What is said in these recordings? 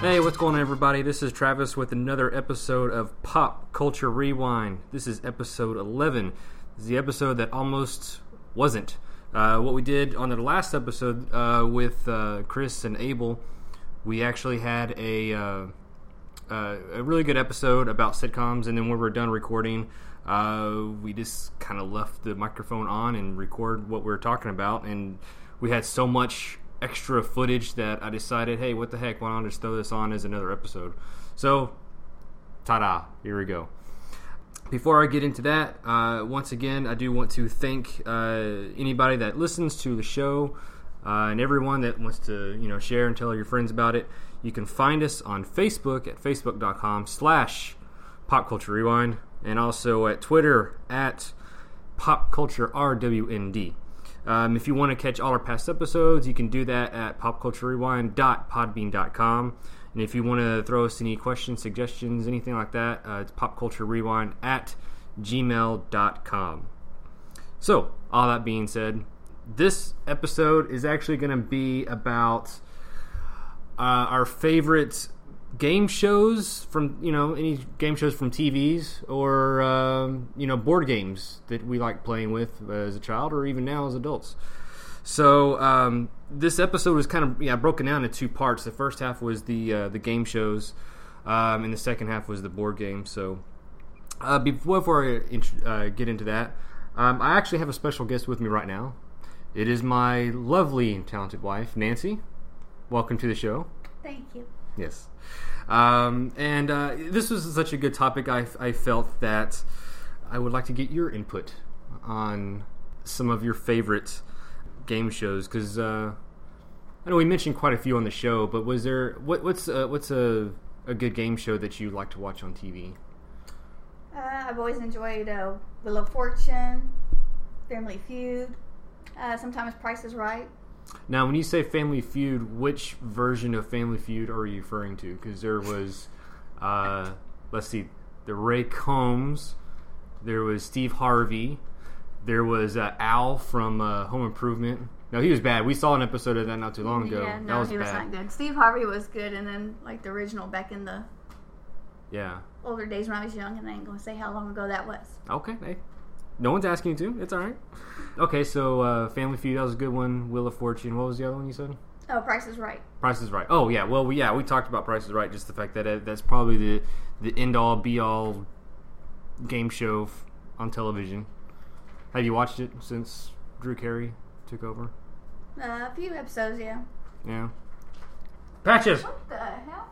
Hey, what's going on, everybody? This is Travis with another episode of Pop Culture Rewind. This is episode 11. This is the episode that almost wasn't. What we did on the last episode with Chris and Abel, we actually had a really good episode about sitcoms, and then when we were done recording, we just kind of left the microphone on and record what we were talking about, and we had so much extra footage that I decided, hey, what the heck, why don't I just throw this on as another episode? So, ta-da, here we go. Before I get into that, once again, I do want to thank anybody that listens to the show and everyone that wants to, share and tell your friends about it. You can find us on Facebook at facebook.com/popculturerewind and also at Twitter at popculturerwnd. If you want to catch all our past episodes, you can do that at popculturerewind.podbean.com. And if you want to throw us any questions, suggestions, anything like that, it's popculturerewind@gmail.com. So, all that being said, this episode is actually going to be about our favorite game shows from, any game shows from TVs or, board games that we like playing with as a child or even now as adults. So this episode was kind of broken down into two parts. The first half was the game shows, and the second half was the board games. So before I get into that, I actually have a special guest with me right now. It is my lovely and talented wife, Nancy. Welcome to the show. Thank you. Yes. This was such a good topic, I felt that I would like to get your input on some of your favorite game shows, because I know we mentioned quite a few on the show, but was there what's a good game show that you like to watch on TV? I've always enjoyed Wheel of Fortune, Family Feud, sometimes Price is Right. Now, when you say Family Feud, which version of Family Feud are you referring to? Because there was, let's see, the Ray Combs, there was Steve Harvey, there was Al from Home Improvement. No, he was bad. We saw an episode of that not too long ago. Yeah, no, that was he was bad. not good. Steve Harvey was good, and then the original back in the older days when I was young, and I ain't going to say how long ago that was. Okay, hey. No one's asking you to. It's all right. Okay, so Family Feud, that was a good one. Wheel of Fortune. What was the other one you said? Oh, Price is Right. Price is Right. Oh, yeah. Well, we talked about Price is Right. Just the fact that that's probably the end-all, be-all game show on television. Have you watched it since Drew Carey took over? A few episodes, yeah. Yeah. Patches! What the hell?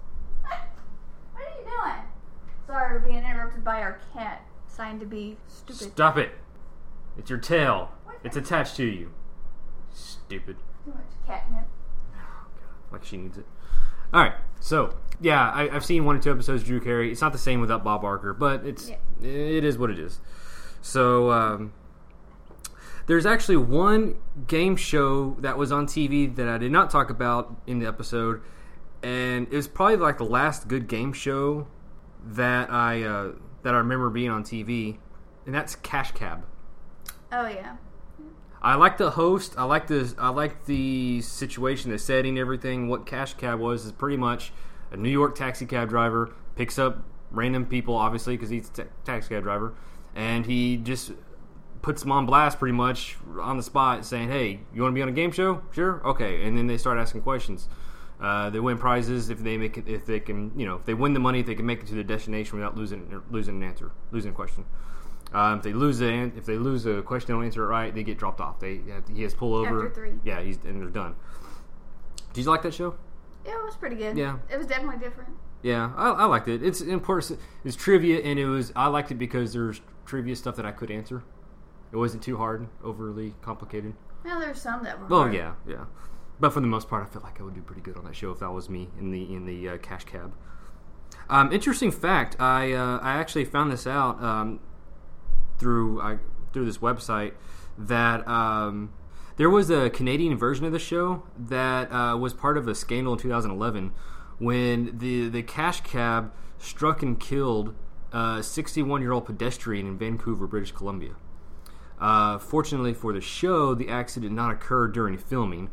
What are you doing? Sorry, we're being interrupted by our cat. Deciding to be stupid. Stop it. It's your tail. It's attached to you. Stupid. Too much catnip. Oh, God. Like she needs it. Alright, so, yeah, I've seen 1 or 2 episodes of Drew Carey. It's not the same without Bob Barker, but it is what it is. So, there's actually one game show that was on TV that I did not talk about in the episode, and it was probably like the last good game show that I remember being on TV, and that's Cash Cab. Oh yeah. I like the host. I like the situation, the setting, everything. What Cash Cab was is pretty much a New York taxi cab driver picks up random people, obviously because he's a taxi cab driver, and he just puts them on blast pretty much on the spot, saying, "Hey, you want to be on a game show? Sure, okay." And then they start asking questions. They win prizes if they win the money, if they can make it to their destination without losing a question. If they lose a question, they don't answer it right, they get dropped off. He has pull over. After 3. Yeah, and they're done. Did you like that show? Yeah, it was pretty good. Yeah, it was definitely different. Yeah, I liked it. It's important. It's trivia, and I liked it because there's trivia stuff that I could answer. It wasn't too hard, overly complicated. Well, there's some that were. Oh hard. yeah. But for the most part, I felt like I would do pretty good on that show if that was me in the Cash Cab. Interesting fact: I actually found this out through this website that there was a Canadian version of the show that was part of a scandal in 2011 when the Cash Cab struck and killed a 61-year-old pedestrian in Vancouver, British Columbia. Fortunately for the show, the accident did not occur during filming.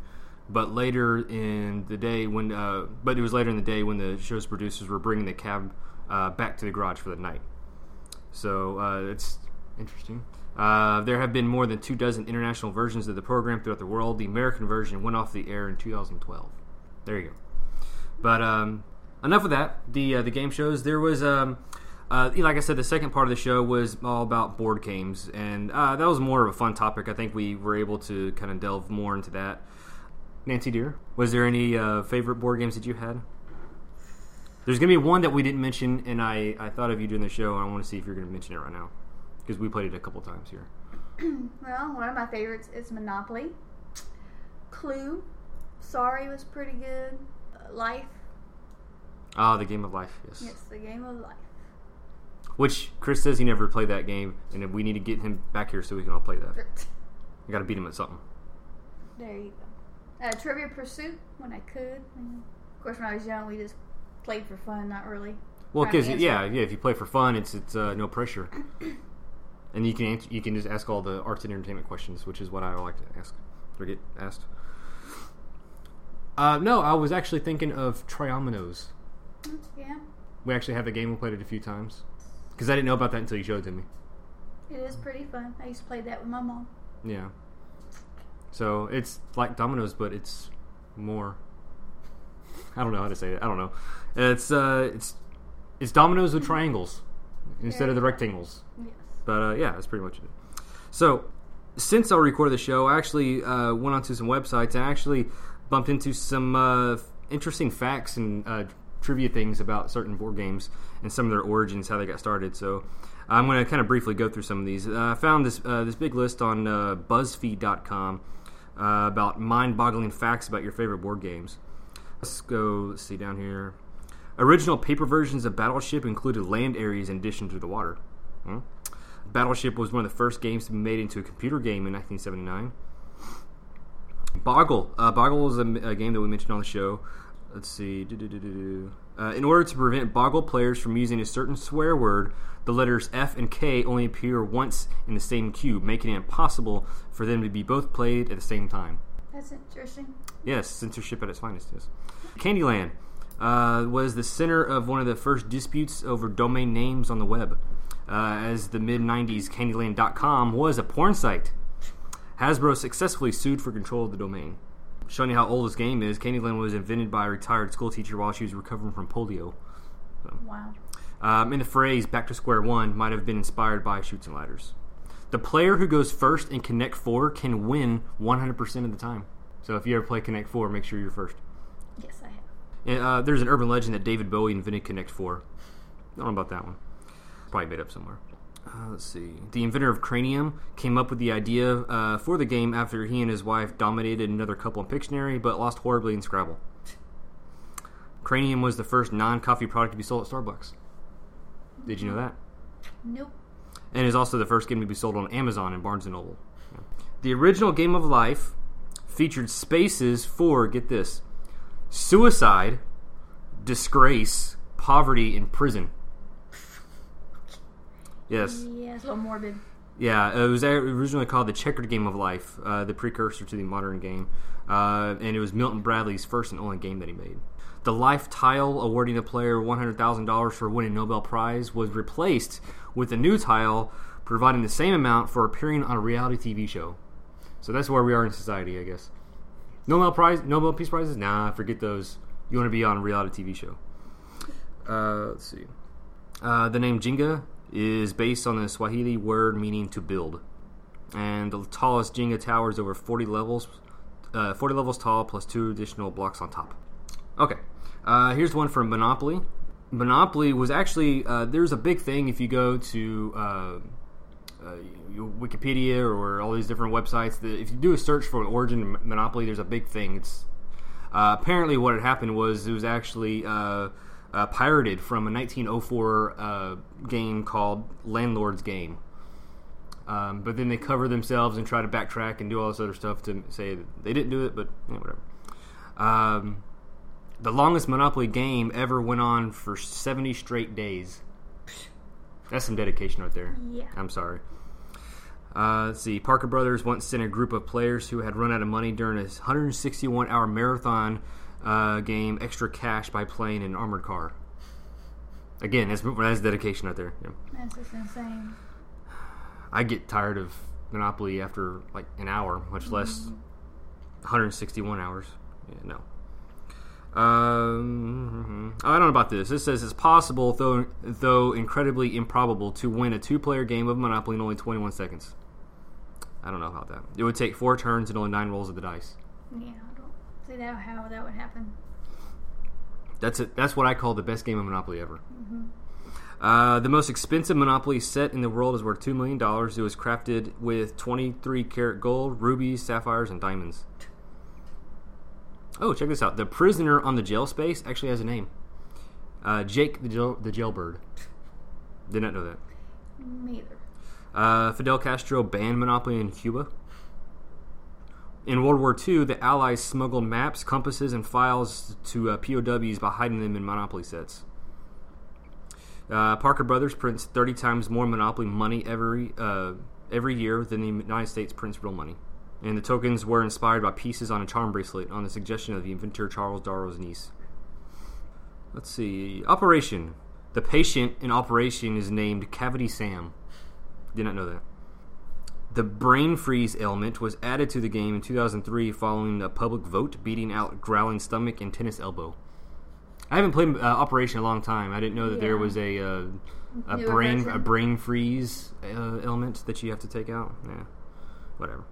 But later in the day when the show's producers were bringing the cab back to the garage for the night. So it's interesting. There have been more than 24 international versions of the program throughout the world. The American version went off the air in 2012. There you go. But enough of that. The game shows. There was, like I said, the second part of the show was all about board games, and that was more of a fun topic. I think we were able to kind of delve more into that. Nancy, dear, was there any favorite board games that you had? There's going to be one that we didn't mention, and I thought of you during the show, and I want to see if you're going to mention it right now. Because we played it a couple times here. Well, one of my favorites is Monopoly. Clue. Sorry was pretty good. Life. Ah, the Game of Life, yes. Yes, the Game of Life. Which, Chris says he never played that game, and we need to get him back here so we can all play that. I got to beat him at something. There you go. Trivia Pursuit, when I could. Of course, when I was young, we just played for fun, not really. Well, because, if you play for fun, it's no pressure. And you can just ask all the arts and entertainment questions, which is what I like to ask or get asked. No, I was actually thinking of Triominoes. Yeah. We actually have the game. We played it a few times. Because I didn't know about that until you showed it to me. It is pretty fun. I used to play that with my mom. Yeah. So it's like dominoes, but it's more. I don't know how to say it. I don't know. It's dominoes with triangles instead of the rectangles. Yes. But yeah, that's pretty much it. So since I recorded the show, I actually went onto some websites and actually bumped into some interesting facts and trivia things about certain board games and some of their origins, how they got started. So I'm going to kind of briefly go through some of these. I found this big list on BuzzFeed.com about mind-boggling facts about your favorite board games. Let's see down here. Original paper versions of Battleship included land areas in addition to the water. Battleship was one of the first games to be made into a computer game in 1979. Boggle. Boggle was a game that we mentioned on the show. Let's see. In order to prevent Boggle players from using a certain swear word, the letters F and K only appear once in the same cube, making it impossible for them to be both played at the same time. That's interesting. Yes, censorship at its finest, yes. Candyland was the center of one of the first disputes over domain names on the web. As the mid-90s, Candyland.com was a porn site. Hasbro successfully sued for control of the domain. Showing you how old this game is, Candyland was invented by a retired school teacher while she was recovering from polio. So. Wow. And the phrase, back to square one, might have been inspired by Chutes and Ladders. The player who goes first in Connect 4 can win 100% of the time. So if you ever play Connect 4, make sure you're first. Yes, I have. And, there's an urban legend that David Bowie invented Connect 4. I don't know about that one. Probably made up somewhere. Let's see. The inventor of Cranium came up with the idea for the game after he and his wife dominated another couple in Pictionary, but lost horribly in Scrabble. Cranium was the first non-coffee product to be sold at Starbucks. Did you know that? Nope. And is also the first game to be sold on Amazon and Barnes & Noble. Yeah. The original Game of Life featured spaces for, get this, suicide, disgrace, poverty, and prison. Yes. Yeah, it's a little morbid. Yeah, it was originally called the Checkered Game of Life, the precursor to the modern game. And it was Milton Bradley's first and only game that he made. The life tile awarding a player $100,000 for winning a Nobel Prize was replaced with a new tile providing the same amount for appearing on a reality TV show. So that's where we are in society, I guess. Nobel Peace Prizes? Nah, forget those. You want to be on a reality TV show. Let's see. The name Jenga is based on the Swahili word meaning to build. And the tallest Jenga tower is over 40 levels tall, plus 2 additional blocks on top. Okay, here's one for Monopoly. Monopoly was actually, there's a big thing if you go to Wikipedia or all these different websites. If you do a search for an origin of Monopoly, there's a big thing. It's apparently what had happened was it was actually pirated from a 1904 game called Landlord's Game. But then they cover themselves and try to backtrack and do all this other stuff to say that they didn't do it, but whatever. The longest Monopoly game ever went on for 70 straight days. That's some dedication right there. Yeah. I'm sorry. Let's see. Parker Brothers once sent a group of players who had run out of money during a 161-hour marathon game extra cash by playing an armored car. Again, that's dedication out there. Yeah. That's just insane. I get tired of Monopoly after like an hour, much less 161 hours. Yeah, no. I don't know about this. This says it's possible, though incredibly improbable, to win a 2-player game of Monopoly in only 21 seconds. I don't know about that. It would take 4 turns and only 9 rolls of the dice. Yeah, I don't see how that would happen. That's it. That's what I call the best game of Monopoly ever. Mm-hmm. The most expensive Monopoly set in the world is worth $2 million. It was crafted with 23-karat gold, rubies, sapphires, and diamonds. Oh, check this out. The prisoner on the jail space actually has a name. Jake the Jailbird. Did not know that. Me either. Fidel Castro banned Monopoly in Cuba. In World War II, the Allies smuggled maps, compasses, and files to POWs by hiding them in Monopoly sets. Parker Brothers prints 30 times more Monopoly money every year than the United States prints real money. And the tokens were inspired by pieces on a charm bracelet on the suggestion of the inventor Charles Darrow's niece. Let's see. Operation. The patient in Operation is named Cavity Sam. Did not know that. The brain freeze ailment was added to the game in 2003 following a public vote beating out growling stomach and tennis elbow. I haven't played Operation in a long time. I didn't know that there was a brain freeze ailment that you have to take out. Yeah, whatever.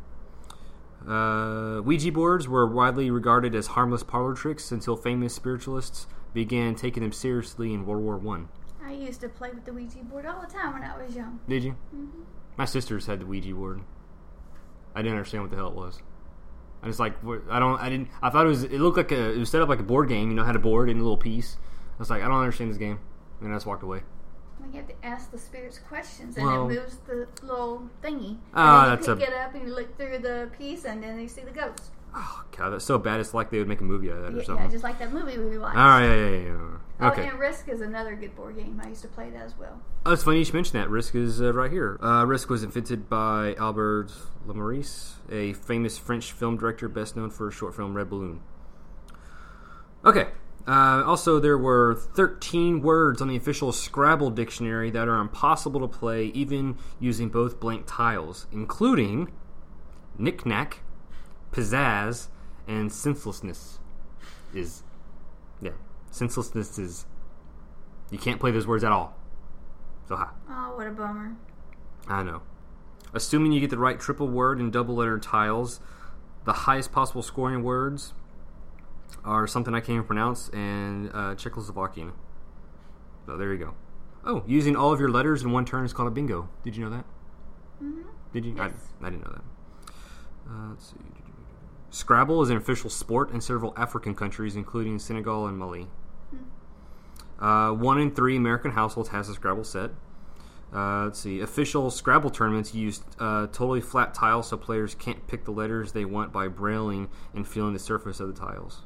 Ouija boards were widely regarded as harmless parlor tricks until famous spiritualists began taking them seriously in World War I. I used to play with the Ouija board all the time when I was young. Did you? Mm-hmm. My sisters had the Ouija board. I didn't understand what the hell it was. I was like, I thought it looked like it was set up like a board game. You know, had a board and a little piece. I was like, I don't understand this game, and I just walked away. Well, you have to ask the spirits questions, and it moves the little thingy. Ah, and then you pick it up and you look through the piece, and then you see the ghost. Oh God, that's so bad. It's like they would make a movie out of that or something. Yeah, just like that movie we watched. All right, yeah. Okay. Oh, and Risk is another good board game. I used to play that as well. Oh, it's funny you should mention that. Risk is right here. Risk was invented by Albert Lemarice, a famous French film director best known for his short film Red Balloon. Okay. Also, there were 13 words on the official Scrabble dictionary that are impossible to play even using both blank tiles, including knick-knack, pizzazz, and senselessness. Senselessness is... You can't play those words at all. So ha. Oh, what a bummer. I know. Assuming you get the right triple word and double letter tiles, the highest possible scoring words are something I can't even pronounce, and Czechoslovakian. So there you go. Oh, using all of your letters in one turn is called a bingo. Did you know that? Mm-hmm. Did you? Yes. I didn't know that. Let's see. Scrabble is an official sport in several African countries, including Senegal and Mali. 1 in 3 American households has a Scrabble set. Let's see. Official Scrabble tournaments use totally flat tiles so players can't pick the letters they want by brailing and feeling the surface of the tiles.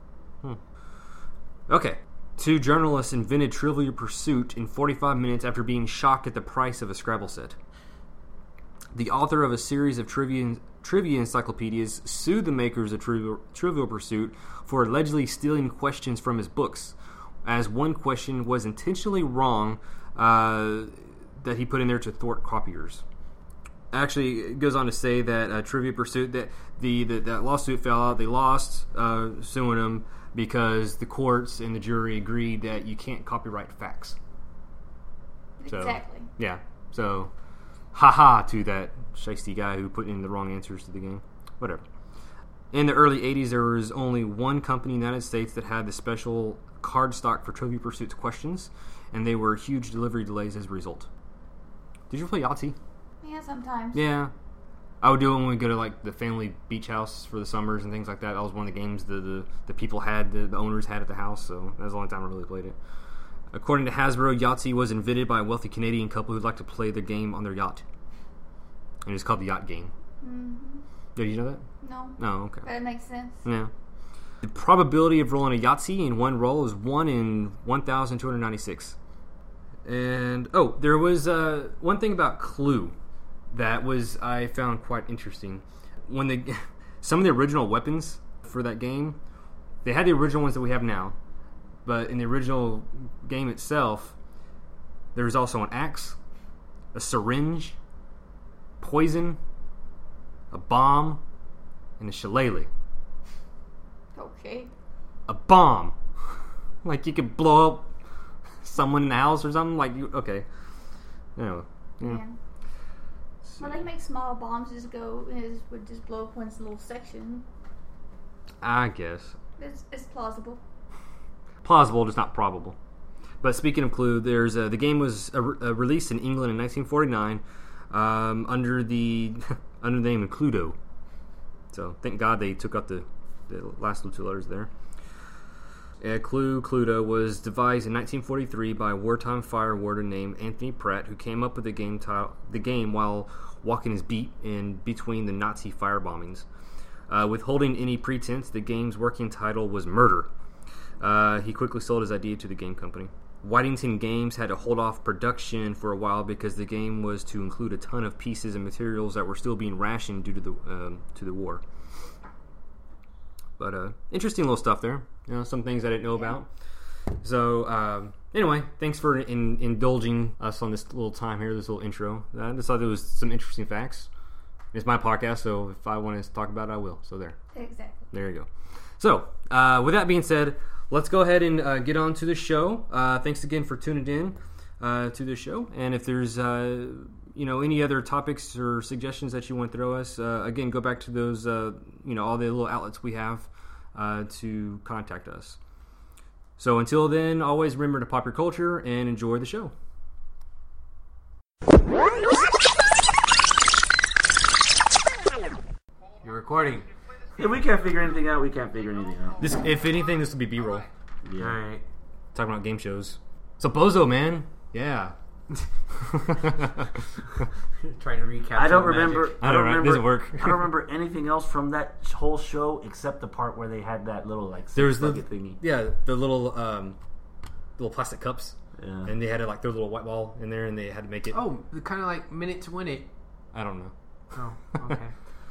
Okay. 2 journalists invented Trivial Pursuit in 45 minutes after being shocked at the price of a Scrabble set. The author of a series of trivia encyclopedias sued the makers of Trivial Pursuit for allegedly stealing questions from his books, as one question was intentionally wrong that he put in there to thwart copiers. Actually, it goes on to say that Trivial Pursuit, that that lawsuit fell out. They lost suing him because the courts and the jury agreed that you can't copyright facts. So, Exactly. Yeah. So, ha to that shiesty guy who put in the wrong answers to the game. Whatever. In the early 80s, there was only one company in the United States that had the special card stock for Trivial Pursuit's questions, and they were huge delivery delays as a result. Did you play Yahtzee? Yeah, sometimes. Yeah. I would do it when we go to like the family beach house for the summers and things like that. That was one of the games the people had, the owners had at the house, so that was the only time I really played it. According to Hasbro, Yahtzee was invented by a wealthy Canadian couple who'd like to play the game on their yacht. And it's called the Yacht Game. Mm-hmm. Did you know that? No. No, okay. But it makes sense. Yeah. The probability of rolling a Yahtzee in one roll is 1 in 1,296. And, there was one thing about Clue That was, I found quite interesting. When some of the original weapons for that game, they had the original ones that we have now, but in the original game itself, there was also an axe, a syringe, poison, a bomb, and a shillelagh. Okay. A bomb. Like you could blow up someone in the house or something. Like, okay. Anyway. Yeah. Well, they make small bombs would just blow up one little section. I guess. It's plausible. Plausible, just not probable. But speaking of Clue, there's the game was released in England in 1949 under the name of Cluedo. So thank God they took out the last two letters there. Cluedo was devised in 1943 by a wartime fire warden named Anthony Pratt, who came up with the game while walking his beat in between the Nazi fire bombings. Withholding any pretense, the game's working title was Murder. He quickly sold his idea to the game company. Whitington Games had to hold off production for a while because the game was to include a ton of pieces and materials that were still being rationed due to the war. But interesting little stuff there. Some things I didn't know about. So anyway, thanks for indulging us on this little time here, this little intro. I just thought there was some interesting facts. It's my podcast, so if I want to talk about it, I will. So there. Exactly. There you go. So with that being said, let's go ahead and get on to the show. Thanks again for tuning in to the show. And if there's any other topics or suggestions that you want to throw us, again, go back to those all the little outlets we have to contact us. So until then, always remember to pop your culture and enjoy the show. You're recording. If we can't figure anything out, we can't figure anything out. This, if anything, this will be B-roll. Yeah. Alright. Talking about game shows. So Bozo, man. Yeah. Trying to recap. I don't remember. I don't remember. It doesn't work. I don't remember anything else from that whole show except the part where they had that little There's the thingy. Yeah, the little plastic cups, Yeah. and they had to throw a little white ball in there, and they had to make it. Oh, kind of like Minute to Win It. I don't know. Oh, okay.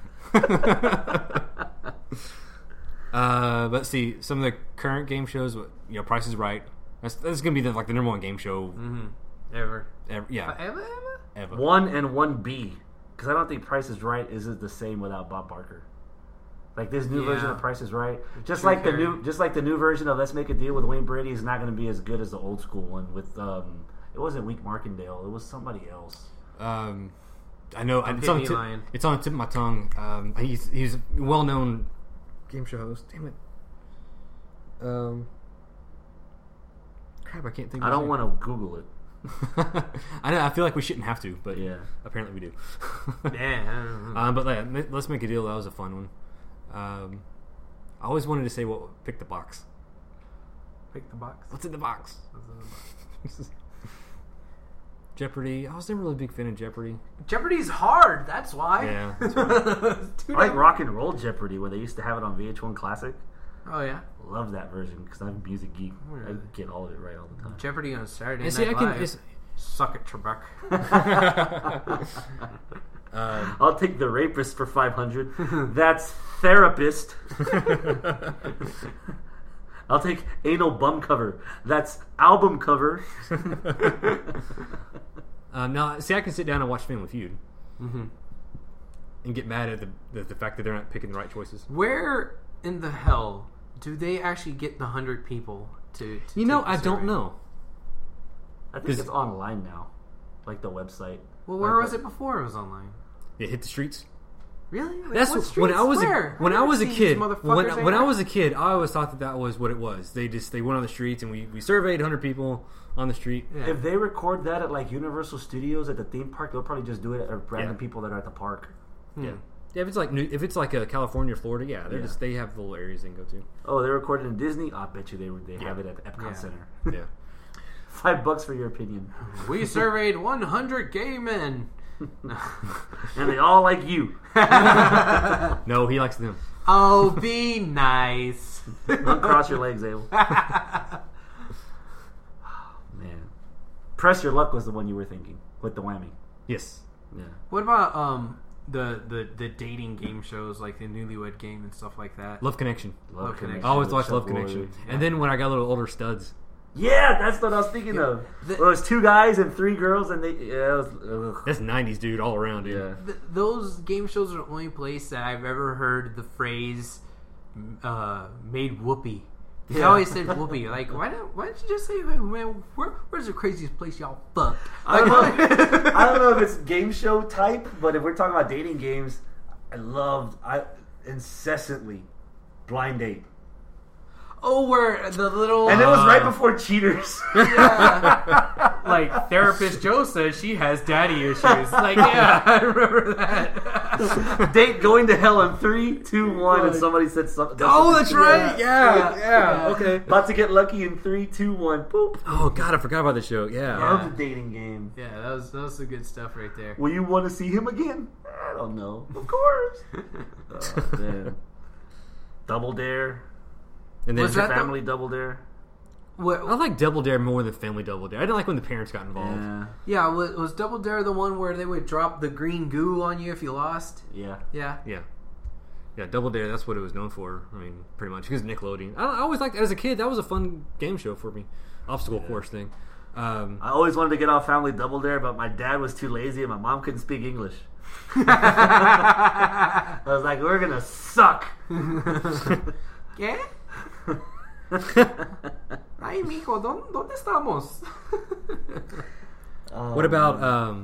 But see, some of the current game shows, Price is Right. That's gonna be the number one game show Ever. yeah, Ever. 1 and 1B, because I don't think Price is Right is the same without Bob Barker. Like this new version of Price is Right, just like the new version of Let's Make a Deal with Wayne Brady is not going to be as good as the old school one with it wasn't Week Markendale, it was somebody else. I know it's on the tip of my tongue. He's a well-known game show host. Damn it. Crap, I can't think. I don't want to Google it. I know. I feel like we shouldn't have to, but Yeah. apparently we do. Yeah. I don't know. But Let's Make a Deal. That was a fun one. I always wanted to say, pick the box. Pick the box. What's in the box? What's in the box? Jeopardy. I was never really a big fan of Jeopardy. Jeopardy's hard. That's why. Yeah. I like Rock and Roll Jeopardy when they used to have it on VH1 Classic. Oh yeah. Love that version because I'm a music geek. I get all of it right all the time. Jeopardy on Saturday And Night see, Live. Suck it, Trebek. I'll take the rapist for 500. That's therapist. I'll take anal bum cover. That's album cover. Now, see, I can sit down and watch Family Feud and get mad at the fact that they're not picking the right choices. Where in the hell do they actually get the 100 people to You know, take the I don't survey? know. I think it's online now, like the website. Well, where was it before it was online? It hit the streets. Really? Like, That's what when streets? I was Where? when I've I never was a seen kid. these motherfuckers When I anywhere. was a kid, I always thought that was what it was. They went on the streets and we surveyed 100 people on the street. Yeah. If they record that at like Universal Studios at the theme park, they'll probably just do it at random Yeah. people that are at the park. Yeah. If it's like a California, Florida, yeah, they have little areas they can go to. Oh, they recorded in Disney. I bet you they have it at the Epcot Yeah. Center. Yeah. $5 for your opinion, We surveyed 100 gay men. and they all like you. No, he likes them. Oh, be nice. Uncross your legs, Abel. Man, Press Your Luck was the one you were thinking with the whammy. Yes. Yeah. What about the dating game shows like the Newlywed Game and stuff like that? Love Connection. Love Connection. I always watched Chuck Love Connection. Woolery. And then when I got a little older, Studs. Yeah, that's what I was thinking of. The- Well, it was 2 guys and 3 girls, and it was, ugh. That's 90s, dude, all around, dude. Yeah. Those game shows are the only place that I've ever heard the phrase "made whoopee." They Yeah. always said whoopee. Like, why don't you just say, hey, man, where's the craziest place y'all fucked? I don't know. I don't know if it's game show type, but if we're talking about dating games, I incessantly Blind Date. Oh, where the little And it was right before Cheaters. yeah. Like therapist Joe says she has daddy issues. Like, yeah, I remember that. Date going to hell in 3, 2, 1, and somebody said something. Oh, that's right. Yeah. Okay. About to get lucky in 3, 2, 1. Boop. Oh, God, I forgot about the show. Yeah. Love the dating game. Yeah, that was some good stuff right there. Will you want to see him again? I don't know. Of course. Oh, man. Double Dare. And then Was that the- Family Double Dare. What, I like Double Dare more than Family Double Dare. I didn't like when the parents got involved. Yeah. yeah, was Double Dare the one where they would drop the green goo on you if you lost? Yeah. Yeah. Yeah, Double Dare, that's what it was known for. I mean, pretty much. Because Nickelodeon. I always liked, as a kid, that was a fun game show for me. Obstacle course thing. I always wanted to get on Family Double Dare, but my dad was too lazy and my mom couldn't speak English. I was like, we're gonna suck. ¿Qué? Ay, mijo, ¿dónde estamos? What about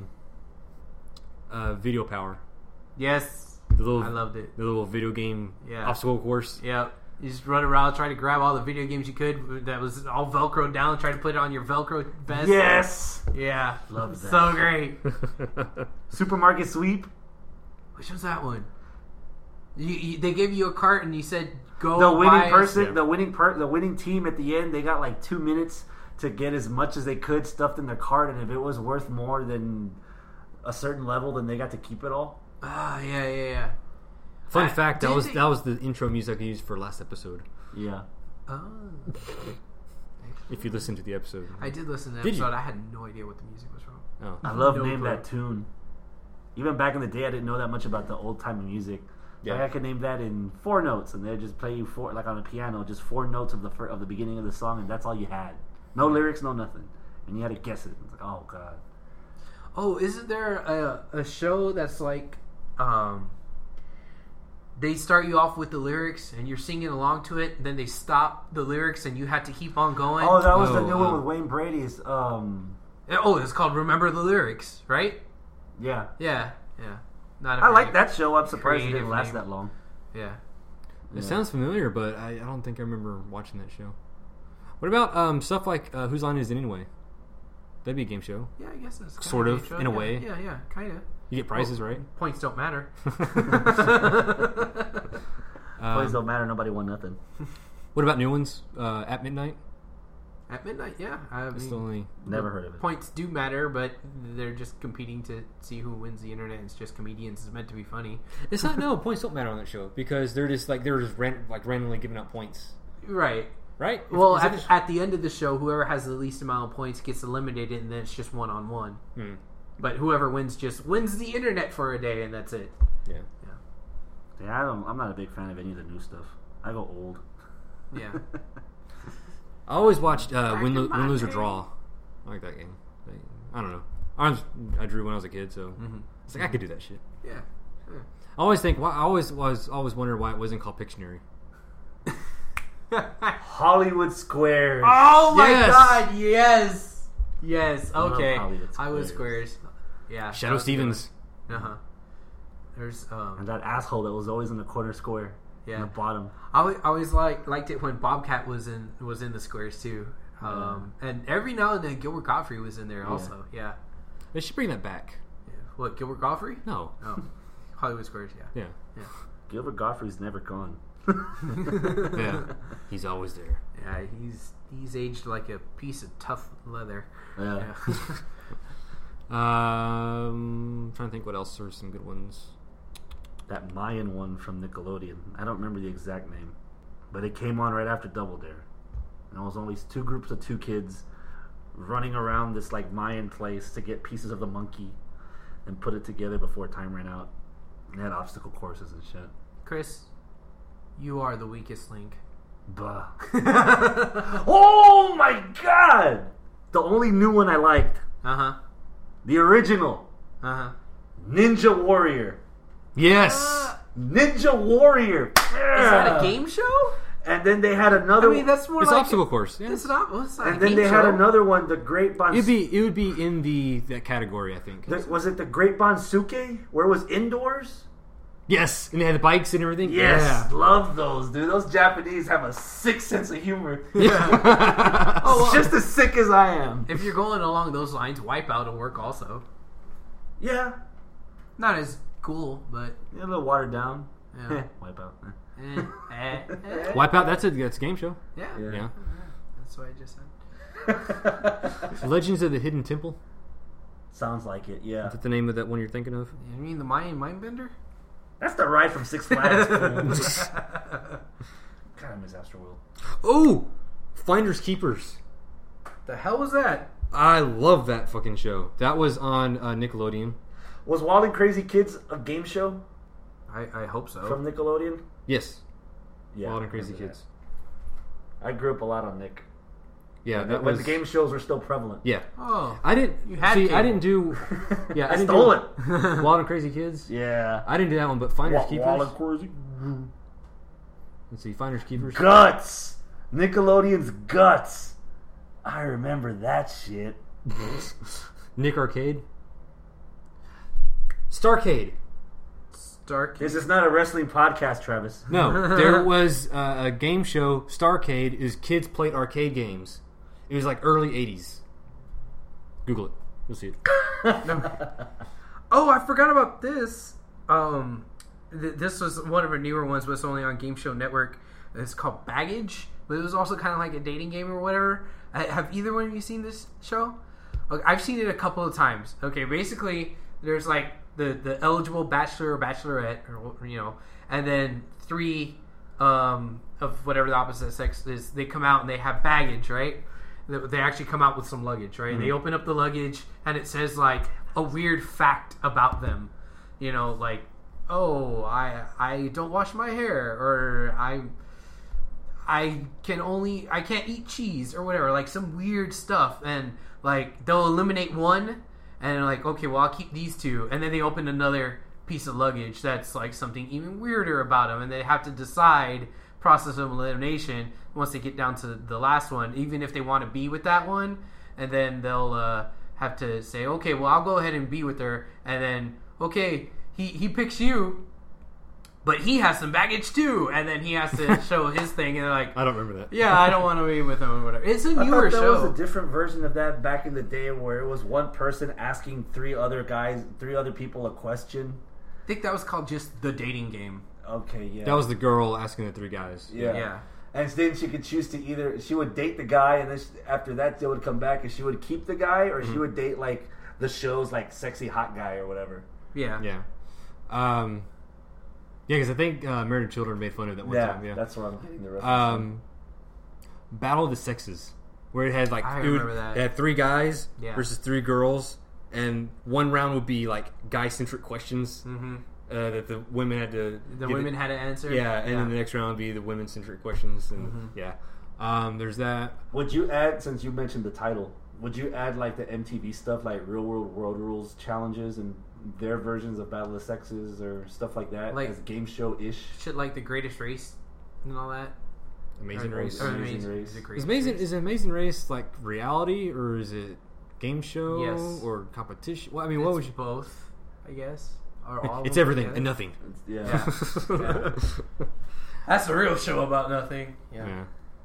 Video Power? Yes, The little, I loved it. The little video game Yeah. obstacle course. Yeah, you just run around trying to grab all the video games you could that was all Velcroed down, try to put it on your Velcro vest. Yes. Yeah. Love that. So great. Supermarket Sweep. Which was that one? They gave you a cart and you said go The winning buy- person, Yeah. the winning team at the end, they got like 2 minutes to get as much as they could stuffed in their cart, and if it was worth more than a certain level, then they got to keep it all. Ah, yeah. Fun fact, that did was they- that was the intro music I used for last episode. Yeah. Oh. If you listen to the episode. I did listen to the Did you? episode. I had no idea what the music was from. Oh. I love No Name clue. That Tune. Even back in the day, I didn't know that much about the old time music. Yeah. Like I could name that in 4 notes, and they'd just play you 4, like on a piano, just 4 notes of the beginning of the song, and that's all you had. No lyrics, no nothing, and you had to guess it. It's like, oh god. Oh, isn't there a show that's like, they start you off with the lyrics and you're singing along to it, then they stop the lyrics and you have to keep on going? Oh, that was the Oh, new wow. one with Wayne Brady's. Oh, it's called Remember the Lyrics, right? Yeah. Yeah. Not a I like very- that show. I'm surprised it creative didn't last name. that long. Yeah. It sounds familiar, but I don't think I remember watching that show. What about stuff like Whose Line Is It Anyway? That'd be a game show. Yeah, I guess that's kinda Sort of, a show. in a Yeah, way. Yeah, kind of. You get prizes, right? Points don't matter. Plays don't matter. Nobody won nothing. What about new ones? At Midnight? At midnight, yeah. I That's mean, the only... Never heard of it. points do matter, but they're just competing to see who wins the internet. It's just comedians. It's meant to be funny. It's not, no, points don't matter on that show because they're just randomly giving out points. Right. Right? Well, Is it- at the end of the show, whoever has the least amount of points gets eliminated, and then it's just 1-on-1. Hmm. But whoever wins just wins the internet for a day, and that's it. Yeah. Yeah, I'm not a big fan of any of the new stuff. I go old. Yeah. I always watched Win, in my Lose, or day. Draw. I like that game. I don't know. I drew when I was a kid, so it's like I could do that shit. Yeah. I always think. I always wondered why it wasn't called Pictionary. Hollywood Squares. Oh my Yes. god, yes! Yes, love okay. Hollywood Hollywood Squares. Squares. Yeah. Shadow Stevens. Uh-huh. There's, And that asshole that was always in the corner square. In yeah. the bottom. I always liked it when Bobcat was in the squares too. And every now and then Gilbert Gottfried was in there also. Yeah. They should bring that back. What, Gilbert Gottfried? No. Oh. Hollywood Squares, yeah. Yeah. Gilbert Gottfried's never gone. Yeah. He's always there. Yeah, he's aged like a piece of tough leather. Yeah. Trying to think what else are some good ones. That Mayan one from Nickelodeon. I don't remember the exact name. But it came on right after Double Dare. And it was only 2 groups of 2 kids running around this like Mayan place to get pieces of the monkey. and put it together before time ran out. And they had obstacle courses and shit. Chris, you are the weakest link. Bah. Oh my god! The only new one I liked. Uh-huh. The original. Uh-huh. Ninja Warrior. Yes. Ninja Warrior. Is that a game show? And then they had another. I mean, that's more It's like obstacle course. Yeah. It's not. Well, it's not and a then game they had show. another one, the Great It would be in that category, I think. Was it the Great Bonsuke, where it was indoors? Yes, and they had the bikes and everything. Yes, Yeah. love those, dude. Those Japanese have a sick sense of humor. Yeah. Oh, well, Just as sick as I am. if you're going along those lines, Wipeout will work also. Yeah, Not as cool, but a little watered down. yeah. Wipe out. Wipeout. That's a game show. Yeah. Yeah. That's what I just said. Legends of the Hidden Temple. Sounds like it. Yeah, Is that the name of that one you're thinking of? You mean the Mayan Mindbender? that's the ride from Six Flags. God, I miss Astroworld. Oh, Finders Keepers. The hell was that? I love that fucking show. That was on Nickelodeon. Was Wild and Crazy Kids a game show I hope so. from Nickelodeon? Yes, Yeah, Wild I and Crazy remember Kids. that. I grew up a lot on Nick. Yeah, that But was the game shows were still prevalent. Yeah, Oh. I didn't. You had see. I cable. didn't do. Yeah, I didn't stole do it. Wild and Crazy Kids. Yeah. I didn't do that one, but Finders Keepers. Wild and Crazy. Let's see, Finders Keepers. Guts. Nickelodeon's Guts. I remember that shit. Nick Arcade. Starcade. Dark. This is not a wrestling podcast, Travis. No, there was a game show. Starcade is kids played arcade games. It was like early '80s. Google it. You'll see it. Oh, I forgot about this. This was one of our newer ones, but it's only on Game Show Network. It's called Baggage, but it was also kind of like a dating game or whatever. Have either one of you seen this show? Okay, I've seen it a couple of times. Okay, basically, there's like the eligible bachelor or bachelorette, or and then three of whatever the opposite sex is. They come out and they have baggage, right? They actually come out with some luggage, right? Mm-hmm. They open up the luggage and it says like a weird fact about them, like, oh, I don't wash my hair, or I can't eat cheese, or whatever, like some weird stuff. And like they'll eliminate one and like, okay, well, I'll keep these two, and then they open another piece of luggage that's like something even weirder about them, and they have to decide, process of elimination, once they get down to the last one, even if they want to be with that one. And then they'll have to say, okay, well, I'll go ahead and be with her, and then, okay, he picks you, but he has some baggage too, and then he has to show his thing, and they're like, I don't remember that. yeah, I don't want to be with him or whatever. It's a newer I thought show. There was a different version of that back in the day where it was one person asking three other people a question. I think that was called just The Dating Game. Okay, yeah. That was the girl asking the three guys. Yeah. And then she could choose to either she would date the guy, and then after that they would come back and she would keep the guy, or she would date like the show's like sexy hot guy or whatever. Yeah. Yeah. Yeah, because I think Married with Children made fun of that one time. Yeah, that's where I'm getting the reference. Battle of the Sexes, where it had like I remember that. It had three guys Yeah. versus three girls, and one round would be like guy-centric questions that the women had to. Women had to answer. Yeah, and then the next round would be the women-centric questions, and there's that. Would you add, since you mentioned the title, would you add like the MTV stuff, like Real World World Rules challenges and their versions of Battle of the Sexes or stuff like that, like as game show-ish? Shit like The Greatest Race and all that. Amazing Race. Amazing Race. Is it Is Greatest Amazing Race? is Amazing Race like reality, or is it game show Yes. or competition? Well, I mean, what would you? Both, I guess. Or all of It's them everything together? and nothing. Yeah. That's a real show about nothing. Yeah.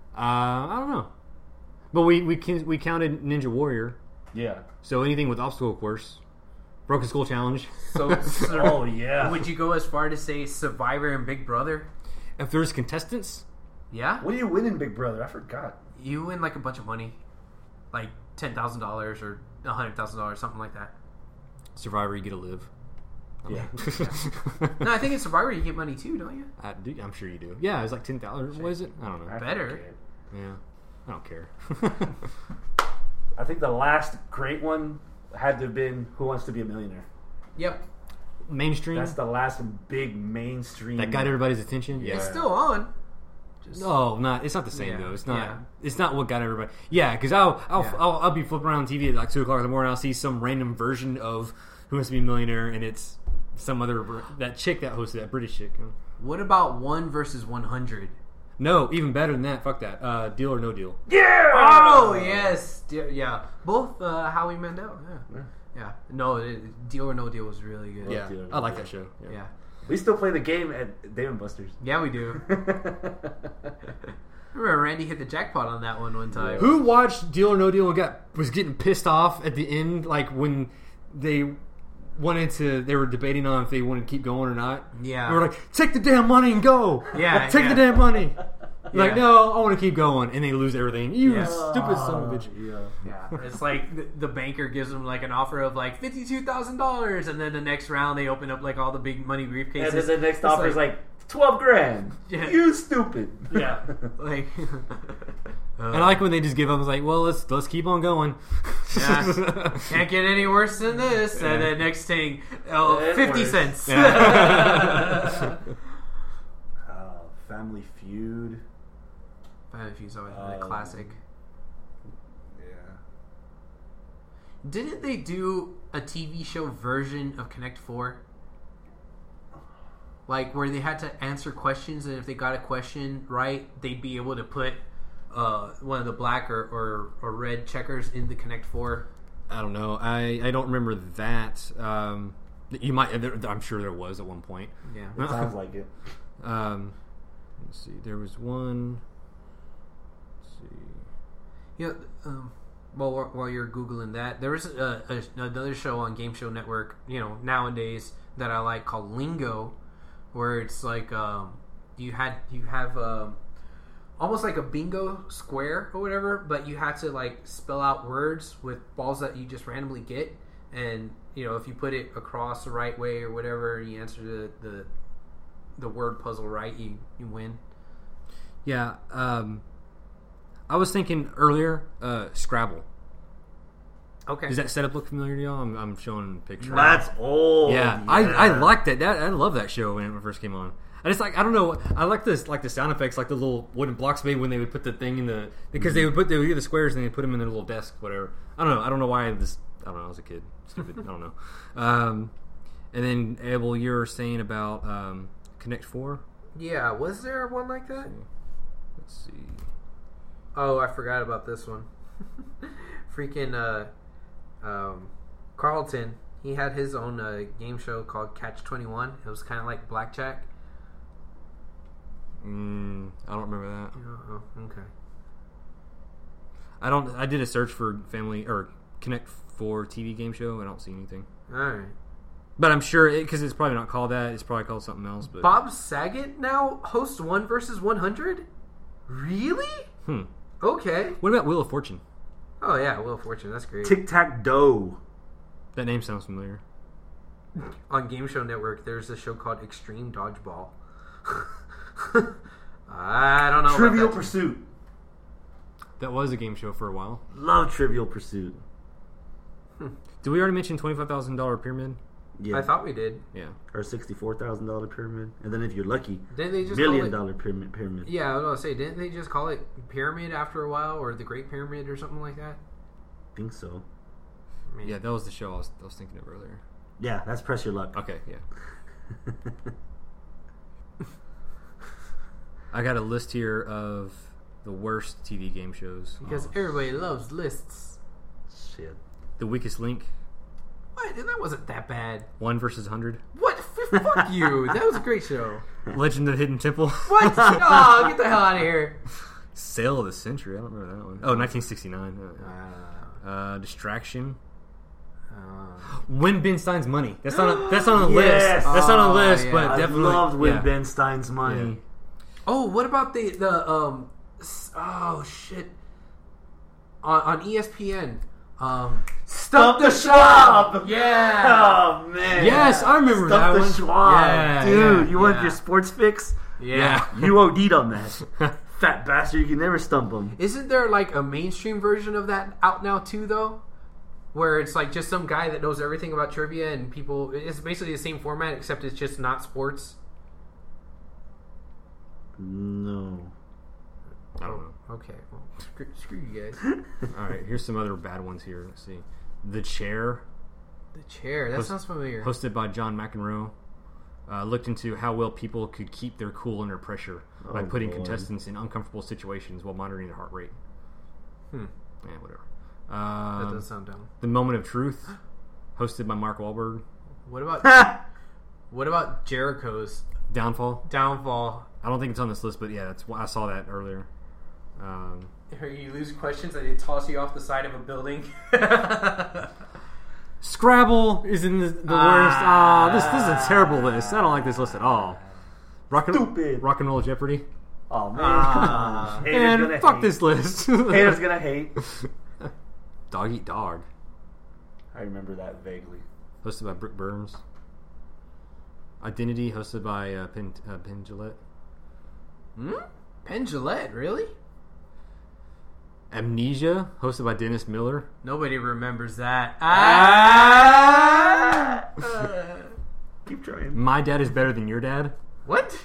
I don't know, but we counted Ninja Warrior. Yeah. So anything with obstacle course, Broken Skull Challenge. So, Oh, yeah. would you go as far to say Survivor and Big Brother? If there's contestants, Yeah. What do you win in Big Brother? I forgot. You win like a bunch of money, like $10,000 or $100,000, something like that. Survivor, you get to live. Yeah. No, I think in Survivor you get money too, don't you? I'm sure you do. Yeah, it's like $10,000. What is it? I don't know. Better. Yeah, I don't care. I think the last great one had to have been Who Wants to Be a Millionaire. Yep. Mainstream. That's the last big mainstream that got everybody's attention. Yeah. It's still on. No, not. It's not the same Yeah, though. It's not. yeah. It's not what got everybody. Yeah, because I'll be flipping around TV at like 2:00 in the morning. I'll see some random version of Who Wants to Be a Millionaire, and it's some other that chick that hosted that British chick. What about 1 versus 100? No, even better than that. Fuck that. Deal or No Deal. Yeah. Oh yes, yeah. Both Howie Mandel. Yeah. No, Deal or No Deal was really good. Yeah, Deal or No I like Deal. that show. Yeah. We still play the game at Dave & Buster's. Yeah, we do. Remember Randy hit the jackpot on that one time. Who watched Deal or No Deal and was getting pissed off at the end, like when they were debating on if they wanted to keep going or not. Yeah. They were like, take the damn money and go. Yeah, Take yeah. the damn money. Yeah. Like, no, I want to keep going. And they lose everything. You Yeah. stupid son of a bitch. Yeah, it's like the banker gives them like an offer of like $52,000, and then the next round they open up like all the big money briefcases. And then the next It's offer is like $12,000. Yeah. You stupid. yeah, like And I like when they just give up. It's like, well, let's keep on going. Yeah. Can't get any worse than this. And then next thing, And 50 worse. cents. Family Feud. Family Feud's always been a classic. Yeah. Didn't they do a TV show version of Connect 4? Like where they had to answer questions, and if they got a question right, they'd be able to put one of the black or red checkers in the Connect 4. I don't know. I don't remember that. You might. I'm sure there was at one point. Yeah. It sounds like it. Let's see. There was one. Let's see. Yeah. While you're googling that, there was another show on Game Show Network. Nowadays that I like called Lingo, where it's like you have almost like a bingo square or whatever, but you had to like spell out words with balls that you just randomly get, and if you put it across the right way or whatever, you answer the word puzzle right, you win. Yeah. I was thinking earlier, Scrabble. Okay. Does that setup look familiar to y'all? I'm showing a picture. That's old. Yeah. I liked that. I love that show when it first came on. I just I don't know. I like this, like the sound effects, like the little wooden blocks made when they would put the thing in the because they would get the squares and they would put them in their little desk, whatever. I don't know why this. I don't know. I was a kid, stupid. I don't know. And then Abel, you were saying about Connect 4. Yeah. Was there one like that? Let's see. Oh, I forgot about this one. Freaking Carlton, he had his own game show called Catch 21. It was kind of like blackjack. I don't remember that. Oh, okay. I did a search for family or Connect 4 TV game show. I don't see anything. All right. But I'm sure because it's probably not called that. It's probably called something else. But Bob Saget now hosts 1 versus 100. Really? Okay. What about Wheel of Fortune? Oh yeah, Wheel of Fortune. That's great. Tic-Tac-Doe. That name sounds familiar. On Game Show Network, there's a show called Extreme Dodgeball. I don't know. Trivial about that. Pursuit. That was a game show for a while. Love Trivial Pursuit. Did we already mention $25,000 pyramid? Yeah. I thought we did. Yeah. Or $64,000 pyramid. And then if you're lucky, Didn't they just $1 million call it? pyramid. Yeah, I was gonna say, didn't they just call it Pyramid after a while, or the Great Pyramid, or something like that? I think so. I mean, Yeah, that was the show I was thinking of earlier. Yeah, that's Press Your Luck. Okay, yeah. I got a list here of the worst TV game shows. because everybody loves lists. Shit. The Weakest Link, What? That wasn't that bad. 1 versus 100. What? Fuck you. That was a great show. Legend of the Hidden Temple. What? Oh, get the hell out of here. Sale of the Century. I don't remember that one. Oh, 1969. Distraction. Win Ben Stein's Money. That's on a list. Yes! That's on a list, yeah. but I definitely loved Win yeah. Ben Stein's Money. Yeah. Oh, what about the oh shit on ESPN? Stump the Schwab! Yeah. Oh, man. Yes, I remember Stump that the one. Schwab. Yeah, Dude, yeah, you want yeah. your sports fix? Yeah. You OD'd on that. Fat bastard, you can never stump him. Isn't there like a mainstream version of that out now too, though? where it's like just some guy that knows everything about trivia and people. It's basically the same format except it's just not sports. No. I don't know. Okay, well, screw you guys. All right, here's some other bad ones here. Let's see. The Chair, The Chair. That sounds familiar. hosted by John McEnroe, looked into how well people could keep their cool under pressure by putting contestants in uncomfortable situations while monitoring their heart rate. Yeah, whatever. That does sound dumb. The Moment of Truth, hosted by Mark Wahlberg. What about Jericho's Downfall. downfall? I don't think it's on this list, but yeah, that's I saw that earlier. You lose questions and they toss you off the side of a building. Scrabble is in the worst. This is a terrible list. I don't like this list at all. Stupid. Rock and Roll Jeopardy. Oh man. Haters And gonna fuck hate. this list. Haters gonna hate. Dog Eat Dog, I remember that vaguely. hosted by Brooke Burns. Identity, hosted by Penn Jillette. Penn Jillette, really? Amnesia, hosted by Dennis Miller. Nobody remembers that. Keep trying. My Dad is Better Than Your Dad. What?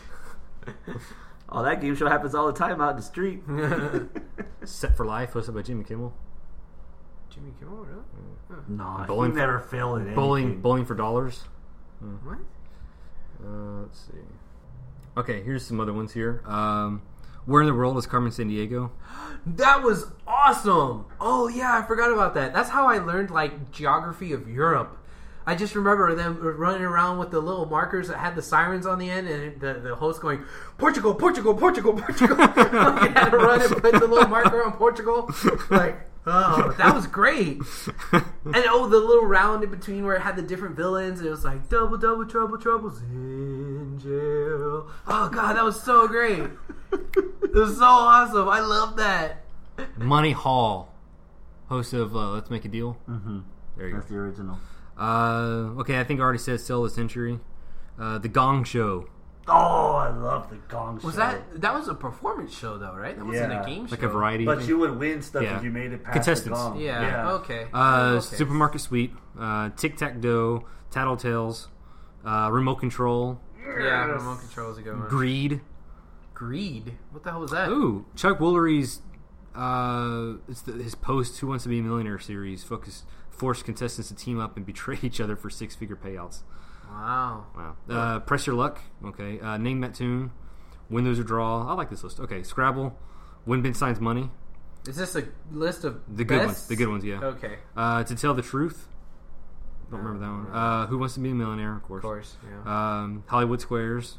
Oh, that game show happens all the time out in the street. Set for Life, hosted by Jimmy Kimmel. Jimmy Kimmel, really? No, Bowling he never failed at Bowling for Dollars. What? Let's see. Okay, here's some other ones here. Where in the World is Carmen Sandiego? That was awesome! Oh yeah, I forgot about that. That's how I learned like geography of Europe. I just remember them running around with the little markers that had the sirens on the end, and the host going, Portugal, Portugal, Portugal, Portugal. You had to run and put the little marker on Portugal. Like, oh, that was great. And the little round in between where it had the different villains, and it was like, double, double, trouble, trouble's in jail. Oh god, that was so great. It was so awesome. I love that. Money Hall, host of Let's Make a Deal. Mm-hmm. There you That's the original. go. Okay, I think I already said Sell the Century. The Gong Show. Oh, I love the Gong Show. Was that was a performance show though, right? That wasn't Yeah. a game show. Like a variety But thing. you would win stuff Yeah. if you made it past Contestants. the Gong. Yeah. Okay. Okay. Supermarket Sweep. Tic Tac Doe. Tattletales. Remote Control. Yeah, remote control is a good one. Greed. Greed? What the hell was that? Ooh, Chuck Woolery's his post "Who Wants to Be a Millionaire" series forced contestants to team up and betray each other for six-figure payouts. Wow. Wow. Press Your Luck. Okay. Name That Tune. Win, Lose, or Draw. I like this list. Okay. Scrabble. Win Ben Stein's Money. Is this a list of The good best? ones. The good ones. Yeah. Okay. To Tell the Truth. Don't remember that one. Who Wants to Be a Millionaire? Of Of course. course. Yeah. Hollywood Squares.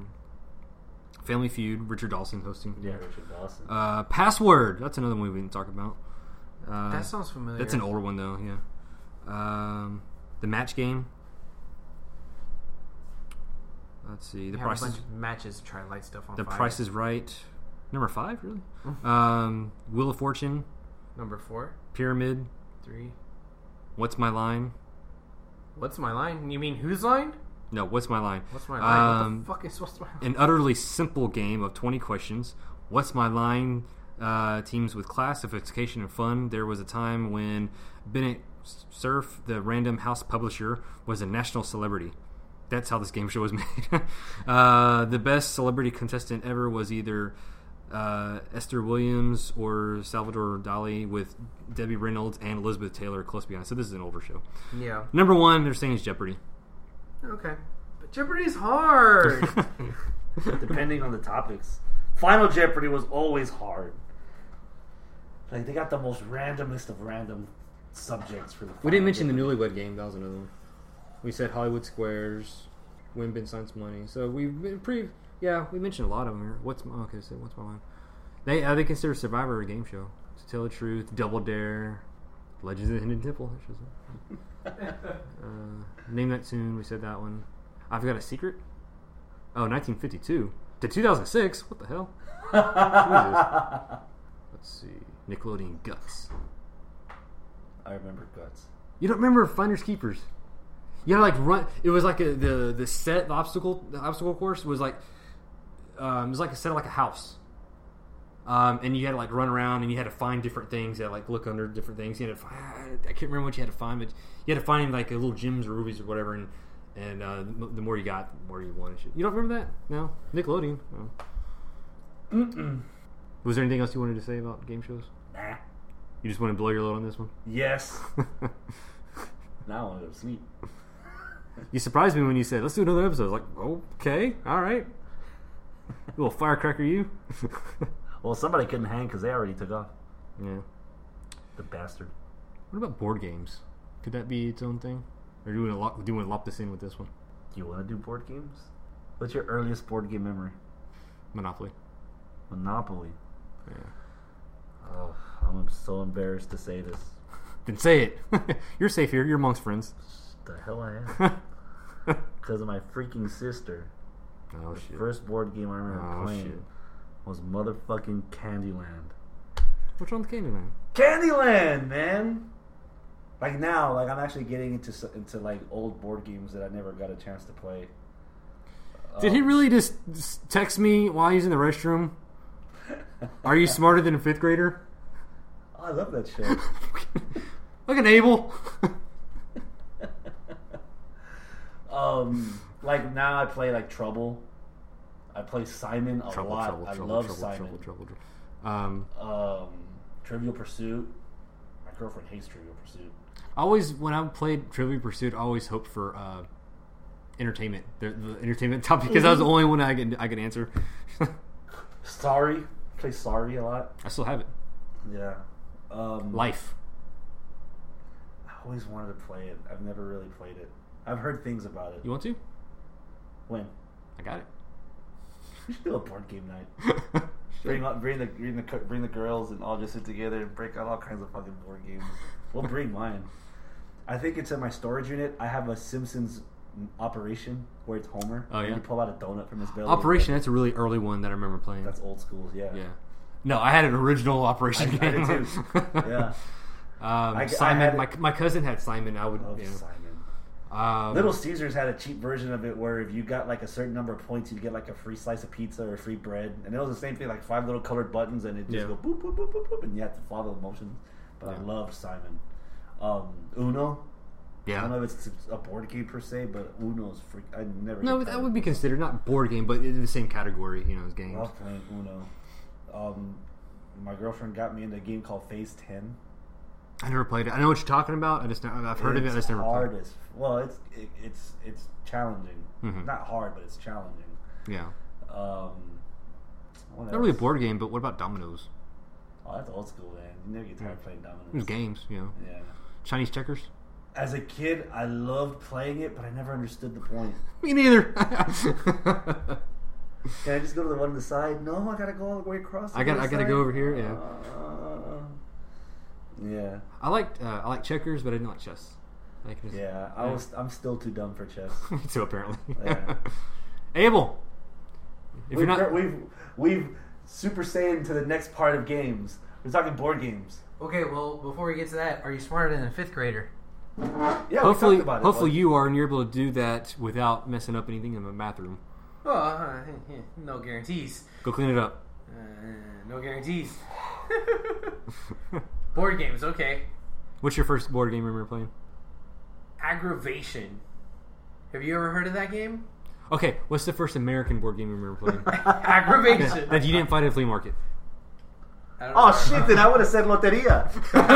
Family Feud. Richard Dawson hosting. Yeah, Richard Dawson. Password. That's another one we didn't talk about. That sounds familiar. That's an older one though. Yeah. The Match Game. Let's see. The You have Price a is bunch of matches to try to light stuff on The fire. Price is Right. Number 5, really. Wheel of Fortune. Number 4, Pyramid. 3. What's My Line? What's my line? You mean whose line? No, What's My Line? What's my line? What the fuck is what's my line? An utterly simple game of 20 questions. What's My Line? Teams with class, sophistication, and fun. There was a time when Bennett Cerf, the Random House publisher, was a national celebrity. That's how this game show was made. The best celebrity contestant ever was either Esther Williams or Salvador Dali, with Debbie Reynolds and Elizabeth Taylor close behind. So this is an older show. Yeah. Number 1, they're saying, is Jeopardy. Okay. But Jeopardy's hard. Depending on the topics. Final Jeopardy was always hard. Like, they got the most randomest of random subjects for the We didn't mention the Jeopardy. Newlywed Game. That was another one. We said Hollywood Squares, Win Ben Stein's Money. So we've been pretty. Yeah, we mentioned a lot of them here. What's my line? They consider Survivor a game show. To Tell the Truth, Double Dare, Legends of the Hidden Temple. Name That Tune. We said that one. I've Got a Secret. Oh, 1952 to 2006. What the hell? Jesus. Let's see. Nickelodeon Guts. I remember Guts. You don't remember Finders Keepers? You had to like run. It was like the obstacle course was like it was like a set of like a house, And you had to like run around and you had to find different things. You had to like look under different things. You had to find, I can't remember what you had to find, but you had to find like little gems or rubies or whatever. And the more you got, the more you wanted. You don't remember that? No? Nickelodeon? No. Mm-mm. Was there anything else you wanted to say about game shows? Nah. You just want to blow your load on this one? Yes. Now I want to go to sleep. You surprised me when you said, let's do another episode. I was like, okay, all right. You little firecracker, you. Well, somebody couldn't hang because they already took off. Yeah. The bastard. What about board games? Could that be its own thing? Or do you want to lock this in with this one? Do you want to do board games? What's your earliest board game memory? Monopoly. Monopoly. Yeah. Oh, I'm so embarrassed to say this. Then say it. You're safe here. You're amongst friends. The hell I am. Because of my freaking sister. Oh, The shit. first board game I remember playing shit. was motherfucking Candyland. What's wrong with Candyland? Candyland, man! Like now, like I'm actually getting into like old board games that I never got a chance to play. Did he really just text me while he's in the restroom? Are you smarter than a 5th grader? Oh, I love that shit. Look at Abel. Like now I play like Trouble. I play Simon a lot. I love Simon. Trivial Pursuit. My girlfriend hates Trivial Pursuit. When I played Trivial Pursuit, I always hoped for entertainment. The entertainment topic, because I was the only one I could answer. Sorry. Play Sorry a lot. I still have it. Yeah. Life. I always wanted to play it. I've never really played it. I've heard things about it. You want to? When? I got it. We should do a board game night. bring the girls and all just sit together and break out all kinds of fucking board games. We'll bring mine. I think it's in my storage unit. I have a Simpsons Operation where it's Homer. Oh, yeah? And you pull out a donut from his belly. Operation, that's a really early one that I remember playing. That's old school, yeah. Yeah. No, I had an original Operation I game. did too. Yeah. Simon, my cousin had Simon. I would. Love You know. Simon. Um, Little Caesars had a cheap version of it where if you got like a certain number of points, you'd get like a free slice of pizza or free bread. And it was the same thing, like 5 little colored buttons, and it just go boop, boop, boop, boop, boop, and you have to follow the motions. But I loved Simon. Uno. Yeah. I don't know if it's a board game per se, but Uno's freak. I never. No, get that tired would of be it. considered not board game, but in the same category, as I games. love playing Uno. My girlfriend got me into a game called Phase 10. I never played it. I know what you're talking about. I've heard of it. I just never hard played. well, it's challenging. Mhm. Not hard, but it's challenging. Yeah. What Not really a else? board game, but what about dominoes? Oh, that's old school, man. You never get tired of playing dominoes. There's games, Yeah. Chinese checkers. As a kid, I loved playing it, but I never understood the point. Me neither. Can I just go to the one on the side? No, I gotta go all the way across. I gotta go over here. Yeah. Yeah. I like checkers, but I didn't like chess. Yeah. I'm still too dumb for chess. Me too, apparently. Yeah. Abel, if you're not, We've Super Saiyan to the next part of games. We're talking board games. Okay, well, before we get to that, are you smarter than a 5th grader? Yeah. hopefully, we talked about it, hopefully but- you are, and you're able to do that without messing up anything in the bathroom. Well, no guarantees. Go clean it up. No guarantees. Board games, okay. What's your first board game you remember playing? Aggravation. Have you ever heard of that game? Okay, what's the first American board game you remember playing? Aggravation. that you didn't find at a flea market? I don't know. Oh shit! Then I would have said Loteria.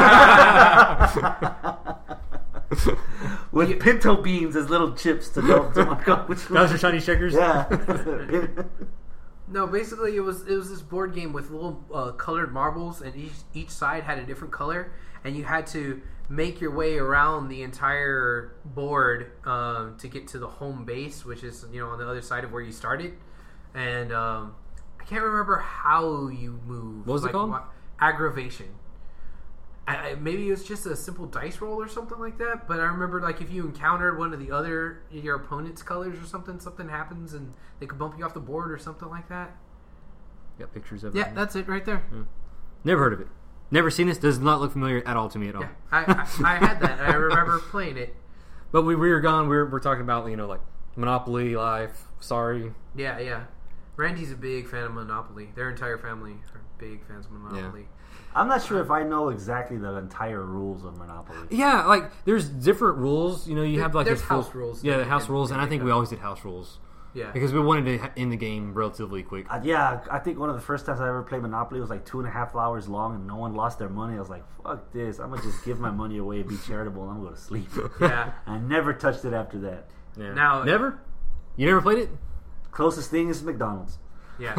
With pinto beans as little chips to go to my god. That was your Chinese checkers? Yeah. No, basically it was this board game with little colored marbles, and each side had a different color, and you had to make your way around the entire board to get to the home base, which is on the other side of where you started. And I can't remember how you move. What was it called? Aggravation. Maybe it was just a simple dice roll or something like that. But I remember, like, if you encountered one of your opponent's colors or something happens, and they could bump you off the board or something like that. Got pictures of it. Yeah, that's it right there. Never heard of it. Never seen this. Does not look familiar at all to me at all. Yeah, I had that. I remember playing it. But we were gone. We're talking about like Monopoly, Life. Sorry. Yeah. Randy's a big fan of Monopoly. Their entire family are big fans of Monopoly. I'm not sure if I know exactly the entire rules of Monopoly. Yeah, like there's different rules. You know, you have like there's a full, house rules. Yeah, the house rules, and I think we always did house rules. Yeah, because we wanted to end the game relatively quick. I think one of the first times I ever played Monopoly was like 2.5 hours long, and no one lost their money. I was like, "Fuck this! I'm gonna just give my money away and be charitable, and I'm gonna go to sleep." Yeah, I never touched it after that. Yeah. Now, never. You never played it? Closest thing is McDonald's. Yeah.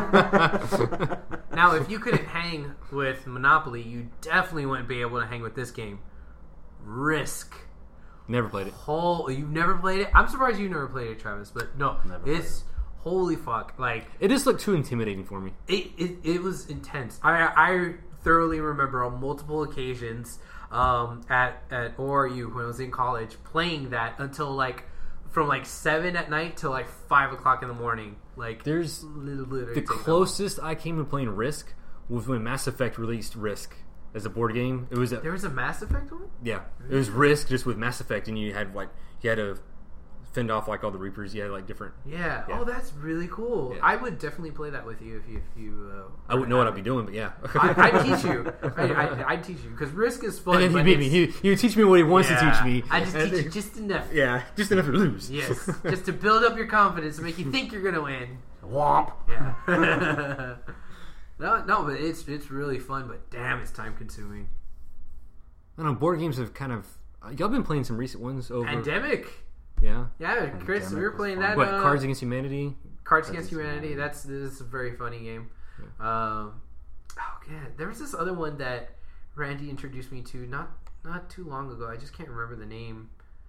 Now, if you couldn't hang with Monopoly, you definitely wouldn't be able to hang with this game. Risk. Never played it. You've never played it? I'm surprised you never played it, Travis. But no, it's holy fuck. Like it just looked too intimidating for me. It was intense. I thoroughly remember on multiple occasions at ORU when I was in college playing that until from 7 at night till 5 o'clock in the morning. There's literally the closest I came to playing Risk was when Mass Effect released Risk as a board game. There was a Mass Effect one? Yeah. It was Risk just with Mass Effect, and you had to fend off all the Reapers. You had different. Yeah. Oh, that's really cool. Yeah. I would definitely play that with you if you. I wouldn't know what I'd be doing, but yeah. I'd teach you. I'd teach you because Risk is fun. And then he beat me. He would teach me what he wants to teach me. I just teach you just enough. Yeah, just enough to lose. Yes, just to build up your confidence and make you think you're gonna win. Womp. Yeah. No, but it's really fun. But damn, it's time consuming. I don't know. Board games have kind of. Y'all been playing some recent ones over. Pandemic. Yeah. Yeah, Chris, we were playing that. What, Cards Against Humanity? Cards Against Humanity. This is a very funny game. Yeah. There was this other one that Randy introduced me to not too long ago. I just can't remember the name.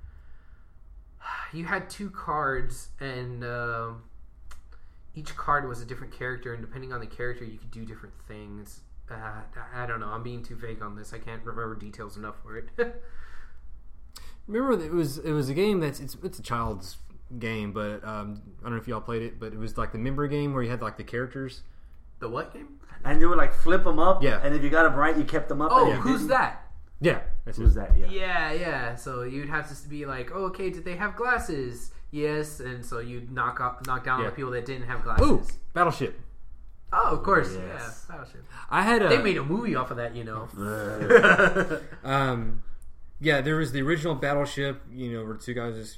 You had 2 cards, and each card was a different character, and depending on the character, you could do different things. I don't know. I'm being too vague on this. I can't remember details enough for it. Remember, it was a game it's a child's game, but I don't know if y'all played it, but it was the member game where you had the characters. The what game? And you would flip them up. Yeah. And if you got them right, you kept them up. Oh, who's that? Yeah. Who's that? Yeah. Yeah. So you'd have to be okay, did they have glasses? Yes. And so you'd knock down all the people that didn't have glasses. Ooh, Battleship. Oh, of course. Yes. Yeah, Battleship. They made a movie off of that, Yeah, there was the original Battleship, where 2 guys just,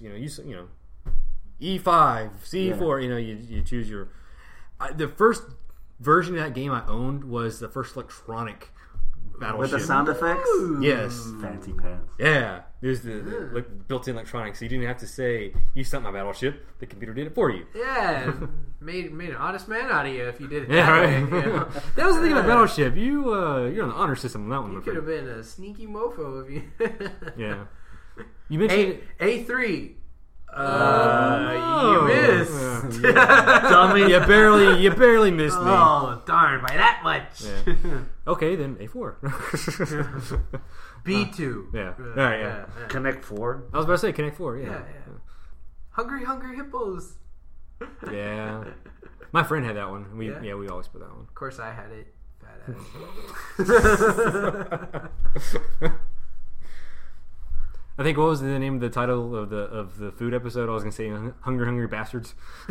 E5, C4, you choose your... the first version of that game I owned was the first electronic Battleship. With the sound effects? Ooh. Yes. Fancy pants. Yeah. There's the built-in electronics, so you didn't have to say, you sunk my Battleship, the computer did it for you. Yeah. made an honest man out of you if you did it that right. way. That was the thing about Battleship. You're on the honor system on that one. You could have been a sneaky mofo if you... Yeah. You mentioned... A3. You missed. Dummy, you barely missed me. Oh, darn, by that much. Yeah. Okay, then A4. B2. Yeah. All right, yeah. Connect 4. I was about to say Connect 4, yeah. Hungry Hippos. Yeah. My friend had that one. We always put that one. Of course I had it. I think what was the name of the title of the food episode? I was gonna say Hungry Bastards.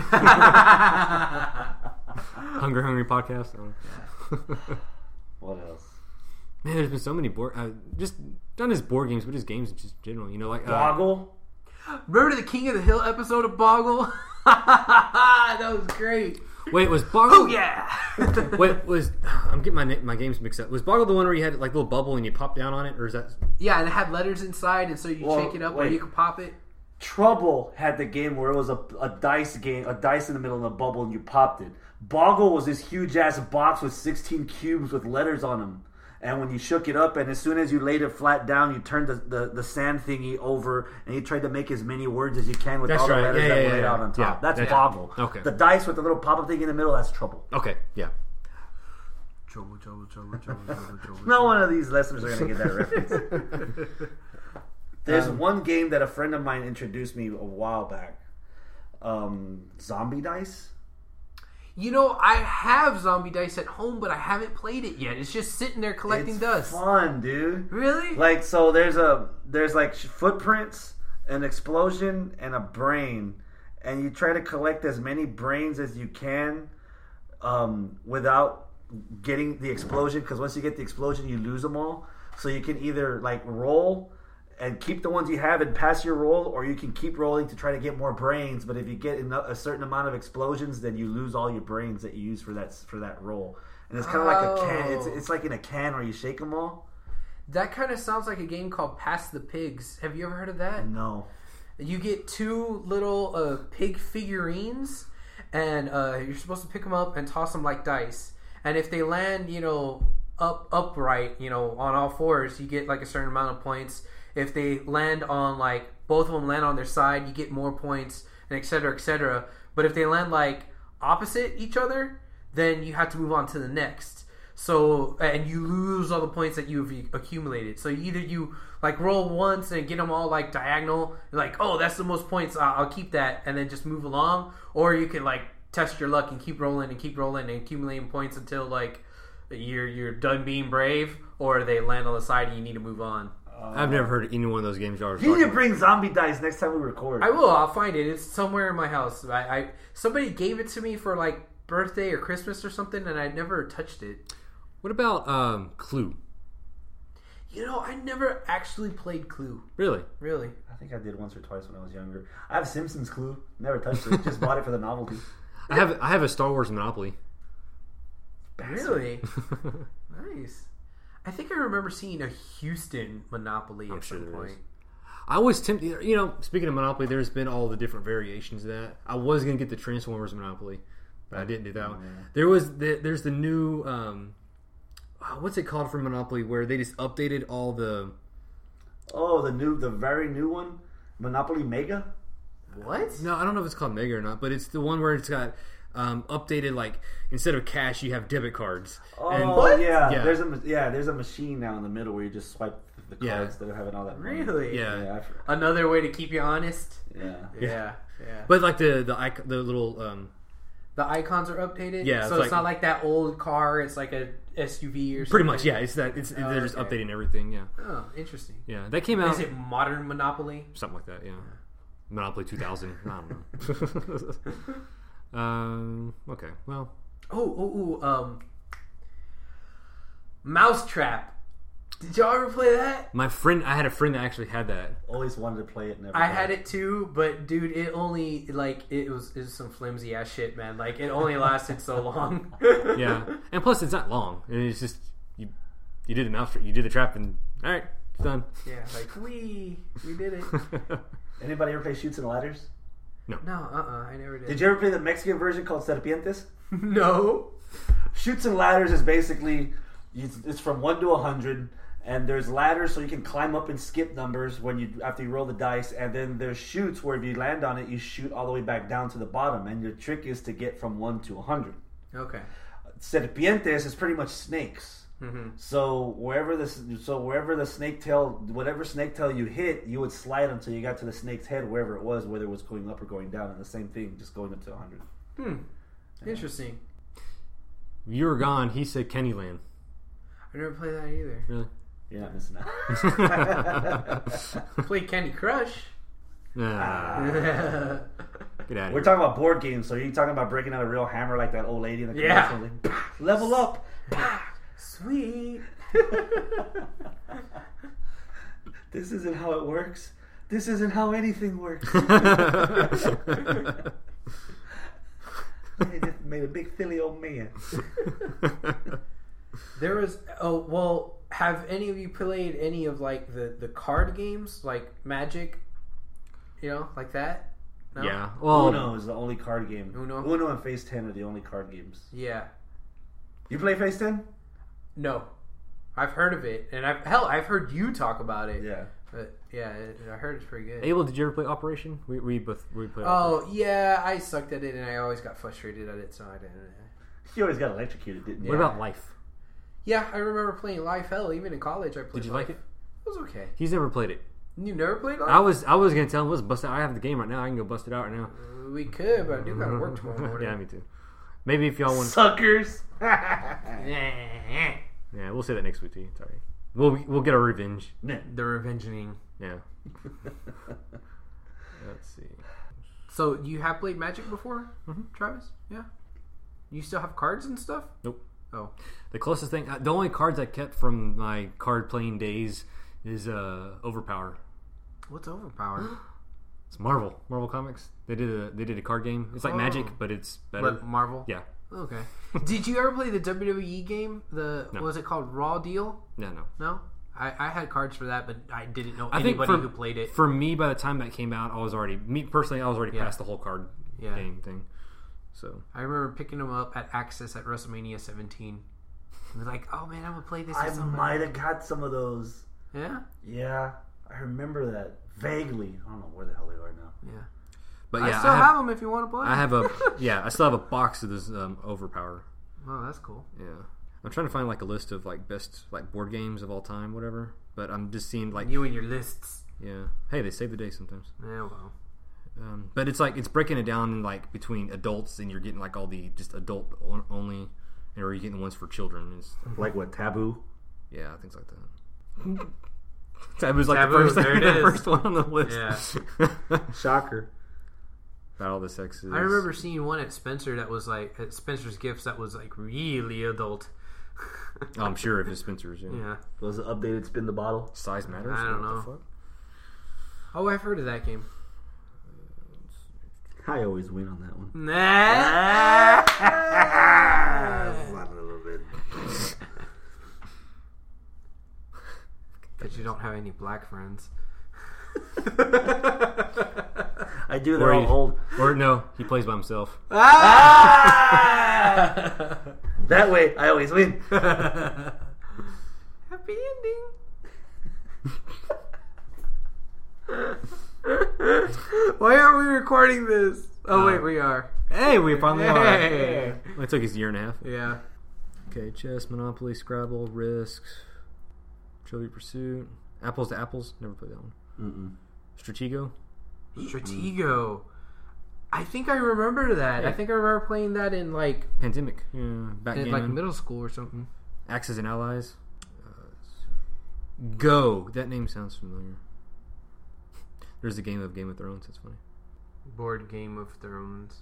Hungry Podcast. What else? Man, there's been so many just not just board games, but just games in just general. Boggle. Remember the King of the Hill episode of Boggle? That was great. Wait, was Boggle? Oh yeah. I'm getting my games mixed up. Was Boggle the one where you had a little bubble and you pop down on it, or is that? Yeah, and it had letters inside, and so you shake it up, or you could pop it. Trouble had the game where it was a dice game, a dice in the middle of the bubble, and you popped it. Boggle was this huge ass box with 16 cubes with letters on them. And when you shook it up, and as soon as you laid it flat down, you turned the sand thingy over, and you tried to make as many words as you can with all the letters that were laid out on top. That's Boggle. Okay. The dice with the little pop-up thing in the middle, that's Trouble. Okay, yeah. Trouble. Not one of these listeners are going to get that reference. There's one game that a friend of mine introduced me a while back. Zombie Dice. I have Zombie Dice at home, but I haven't played it yet. It's just sitting there collecting dust. It's fun, dude. Really? So there's footprints, an explosion, and a brain, and you try to collect as many brains as you can without getting the explosion, because once you get the explosion, you lose them all. So you can either like roll and keep the ones you have and pass your roll, or you can keep rolling to try to get more brains. But if you get a certain amount of explosions, then you lose all your brains that you use for that roll. And it's kind of like a can. It's like in a can where you shake them all. That kind of sounds like a game called Pass the Pigs. Have you ever heard of that? No. You get 2 little pig figurines, and you're supposed to pick them up and toss them like dice. And if they land, upright, on all fours, you get like a certain amount of points. If they land on like both of them land on their side, you get more points, and et cetera, et cetera. But if they land like opposite each other, then you have to move on to the next. So, and you lose all the points that you've accumulated. So either you like roll once and get them all like diagonal, like, oh, that's the most points, I'll keep that, and then just move along. Or you can like test your luck and keep rolling and accumulating points until like you're done being brave, or they land on the side and you need to move on. I've never heard of any one of those games y'all are You need to talking bring zombie dice next time we record. I will. I'll find it. It's somewhere in my house. I somebody gave it to me for like birthday or Christmas or something, and I never touched it. What about Clue? I never actually played Clue. Really? Really? I think I did once or twice when I was younger. I have Simpsons Clue. Never touched it. Just bought it for the novelty. I have a Star Wars Monopoly. Really? Nice. I think I remember seeing a Houston Monopoly at some point. I was tempted. Speaking of Monopoly, there's been all the different variations of that. I was going to get the Transformers Monopoly, but I didn't do that one. There's the new what's it called for Monopoly, where they just updated all the the very new one, Monopoly Mega. What? No, I don't know if it's called Mega or not, but it's the one where it's got updated, like instead of cash you have debit cards. What? Yeah. There's a machine now in the middle where you just swipe the cards instead of having all that money. Really? Yeah. Another way to keep you honest. Yeah. But like the little the icons are updated. Yeah, so it's not like that old car. It's like a SUV or something. Pretty much. Yeah, it's that. They're just updating everything. Yeah. Oh, interesting. Yeah, that came out. Is it modern Monopoly? Something like that. Yeah. Monopoly 2000. I don't know. Okay. Well. Mousetrap. Did y'all ever play that? I had a friend that actually had that. Always wanted to play it. Never. I had it too, but dude, it only it was some flimsy ass shit, man. Like it only lasted so long. Yeah, and plus it's not long. It's just you did the mousetrap, you did the trap, and all right, it's done. Yeah, like we did it. Anybody ever play Chutes and Ladders? No, I never did. Did you ever play the Mexican version called Serpientes? No. Chutes and Ladders is basically it's from 1 to 100, and there's ladders so you can climb up and skip numbers after you roll the dice, and then there's chutes where if you land on it, you shoot all the way back down to the bottom, and your trick is to get from 1 to 100. Okay. Serpientes is pretty much snakes. Mm-hmm. So wherever the snake tail, whatever snake tail you hit, you would slide until you got to the snake's head, wherever it was, whether it was going up or going down, and the same thing, just going up to 100. Interesting. You were gone. He said Kennyland. I never played that either. Really? You're not missing out. Played Candy Crush. Nah. Get out of here. We're talking about board games, so you're talking about breaking out a real hammer like that old lady in the commercial. Like, level up. Sweet. This isn't how it works. This isn't how anything works. They just made a big silly old man. There was have any of you played any of like the card games like Magic? Like that? No? Yeah. Well, Uno is the only card game. Uno and Phase 10 are the only card games. Yeah. You play Phase 10? No. I've heard of it, and I've heard you talk about it. Yeah. But yeah, I heard it's pretty good. Abel, did you ever play Operation? We played. Oh yeah, I sucked at it, and I always got frustrated at it, so I didn't. You always got electrocuted, didn't you? What about Life? Yeah, I remember playing Life. Hell, even in college, I played. Did you Life. like it? It was okay. He's never played it. You never played Life? I was gonna tell him, let's bust it. I have the game right now. I can go bust it out right now. We could, but I do gotta work tomorrow morning. Yeah, me too. Maybe if y'all want suckers. Yeah, we'll say that next week to you. Sorry. We'll get our revenge. The revengeing. Yeah. Let's see. So you have played Magic before, Travis? Yeah. You still have cards and stuff? Nope. Oh. The closest thing, the only cards I kept from my card playing days is Overpower. What's Overpower? It's Marvel Comics. They did a card game. It's like Magic, but it's better. What, Marvel? Yeah. Okay. Did you ever play the WWE game? No. Was it called Raw Deal? Yeah, no. No? I had cards for that, but I didn't know I think anybody who played it. For me, by the time that came out, I was already past the whole card game thing. So I remember picking them up at Access at WrestleMania 17. And they're like, "Oh man, I'm gonna play this." I might have got some of those. Yeah. Yeah, I remember that vaguely. I don't know where the hell they are now. Yeah. but I yeah, still have them if you want to play. I still have a box of this Overpower. Oh, that's cool. Yeah. I'm trying to find like a list of like best like board games of all time, whatever. But I'm just seeing like You and your lists. yeah. Hey, they save the day sometimes. Yeah, well. But it's like it's breaking it down like between adults, and you're getting like all the just adult only, or you're getting the ones for children. Like what, Taboo? Yeah, things like that. Taboo's like Taboo, the first one on the list. Yeah. Shocker. Battle of the Sexes. I remember seeing one at Spencer that was like at Spencer's Gifts that was like really adult. Oh, I'm sure if it's Spencer's. Yeah. Yeah. Was it updated Spin the Bottle? Size matters. I don't What the know. fuck? Oh, I've heard of that game. I always win on that one. Nah. A little bit. Because you don't have any black friends. I do. They're all old. Or no, he plays by himself. That way, I always win. Happy ending. Why aren't we recording this? Oh wait, we are. Hey, we finally are. Hey. It took us a year and a half. Yeah. Okay, chess, Monopoly, Scrabble, Risk, Trivial Pursuit, Apples to Apples. Never played that one. Stratego. Stratego. I think I remember that. Yeah. I think I remember playing that in like Pandemic. Yeah, in backgammon. like middle school or something. Axis and Allies. Go. That name sounds familiar. There's a game of Game of Thrones. That's funny. Board Game of Thrones.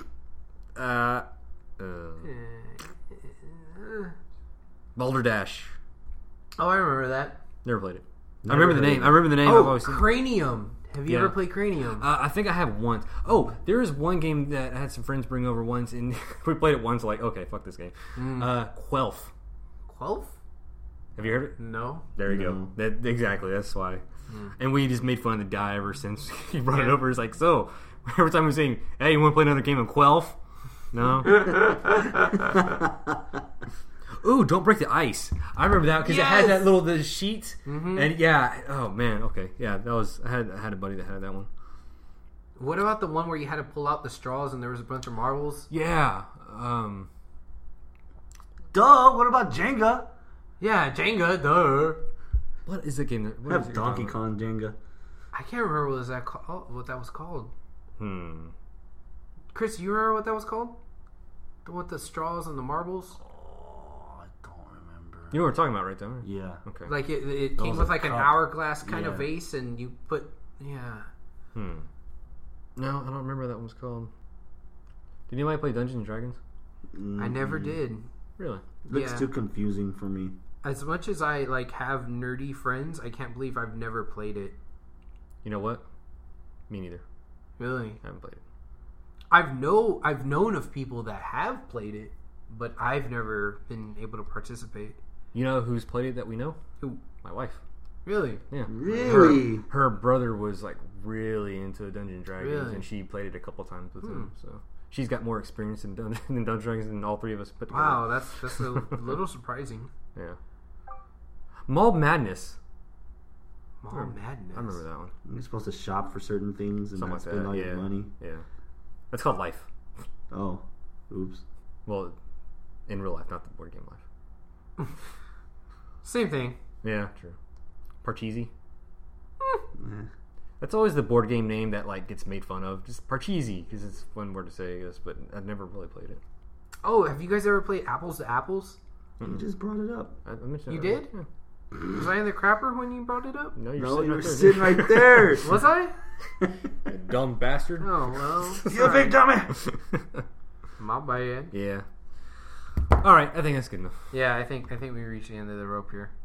Balderdash. Oh, I remember that. Never played it. Never I remember the heard name. of it. I remember the name. I've Oh, always seen it. Cranium. Have you Yeah. ever played Cranium? I think I have once. Oh, there is one game that I had some friends bring over once, and we played it once. Like, okay, fuck this game. Quelf. Quelf? Have you heard it? No. There you No. go. That, exactly. That's why. And we just made fun of the guy ever since he brought it over. It's like, so every time we're saying, "Hey, you want to play another game of Quelf?" No. Ooh, don't break the ice. I remember that because it had that little the sheet, and yeah. Oh man. Okay. Yeah, that was. I had a buddy that had that one. What about the one where you had to pull out the straws and there was a bunch of marbles? Yeah. Duh. What about Jenga? Yeah, Jenga. Duh. What is the game? I What is have it Donkey you're talking Kong Jenga. I can't remember what that was called. about? Chris, you remember what that was called? The one with the straws and the marbles? Oh, I don't remember. You know what we're talking about, right there? Yeah. Okay. Like it That came was with a like an cup. hourglass kind of Yeah. vase, and you put No, I don't remember what that one's called. Did anybody play Dungeons and Dragons? I never did. Really? Looks Yeah. too confusing for me. As much as I like have nerdy friends, I can't believe I've never played it. You know what? Me neither. Really, I haven't played it. I've known of people that have played it, but I've never been able to participate. You know who's played it that we know? Who? My wife. Really? Yeah. Really? Her brother was like really into Dungeons and Dragons, Really? and she played it a couple times with him. So she's got more experience in Dungeons and Dragons than all three of us put together. Wow, that's a little surprising. Yeah. Mall Madness. Mall Madness. I remember that one. You're supposed to shop for certain things and Something not like spend that. all Yeah. your money. Yeah. That's called Life. Oh, oops. Well, in real life, not the board game Life. Same thing. Yeah, true. Parcheesi. Eh. That's always the board game name that like gets made fun of. Just Parcheesi, because it's one word to say, I guess, but I've never really played it. Oh, have you guys ever played Apples to Apples? You just brought it up. I mentioned You that earlier. did? Yeah. Was I in the crapper when you brought it up? No, you're No, sitting you right were there. sitting right there. Was I? You dumb bastard. Oh well. You big dummy. My bad. Yeah. All right, I think that's good enough. Yeah, I think we reached the end of the rope here.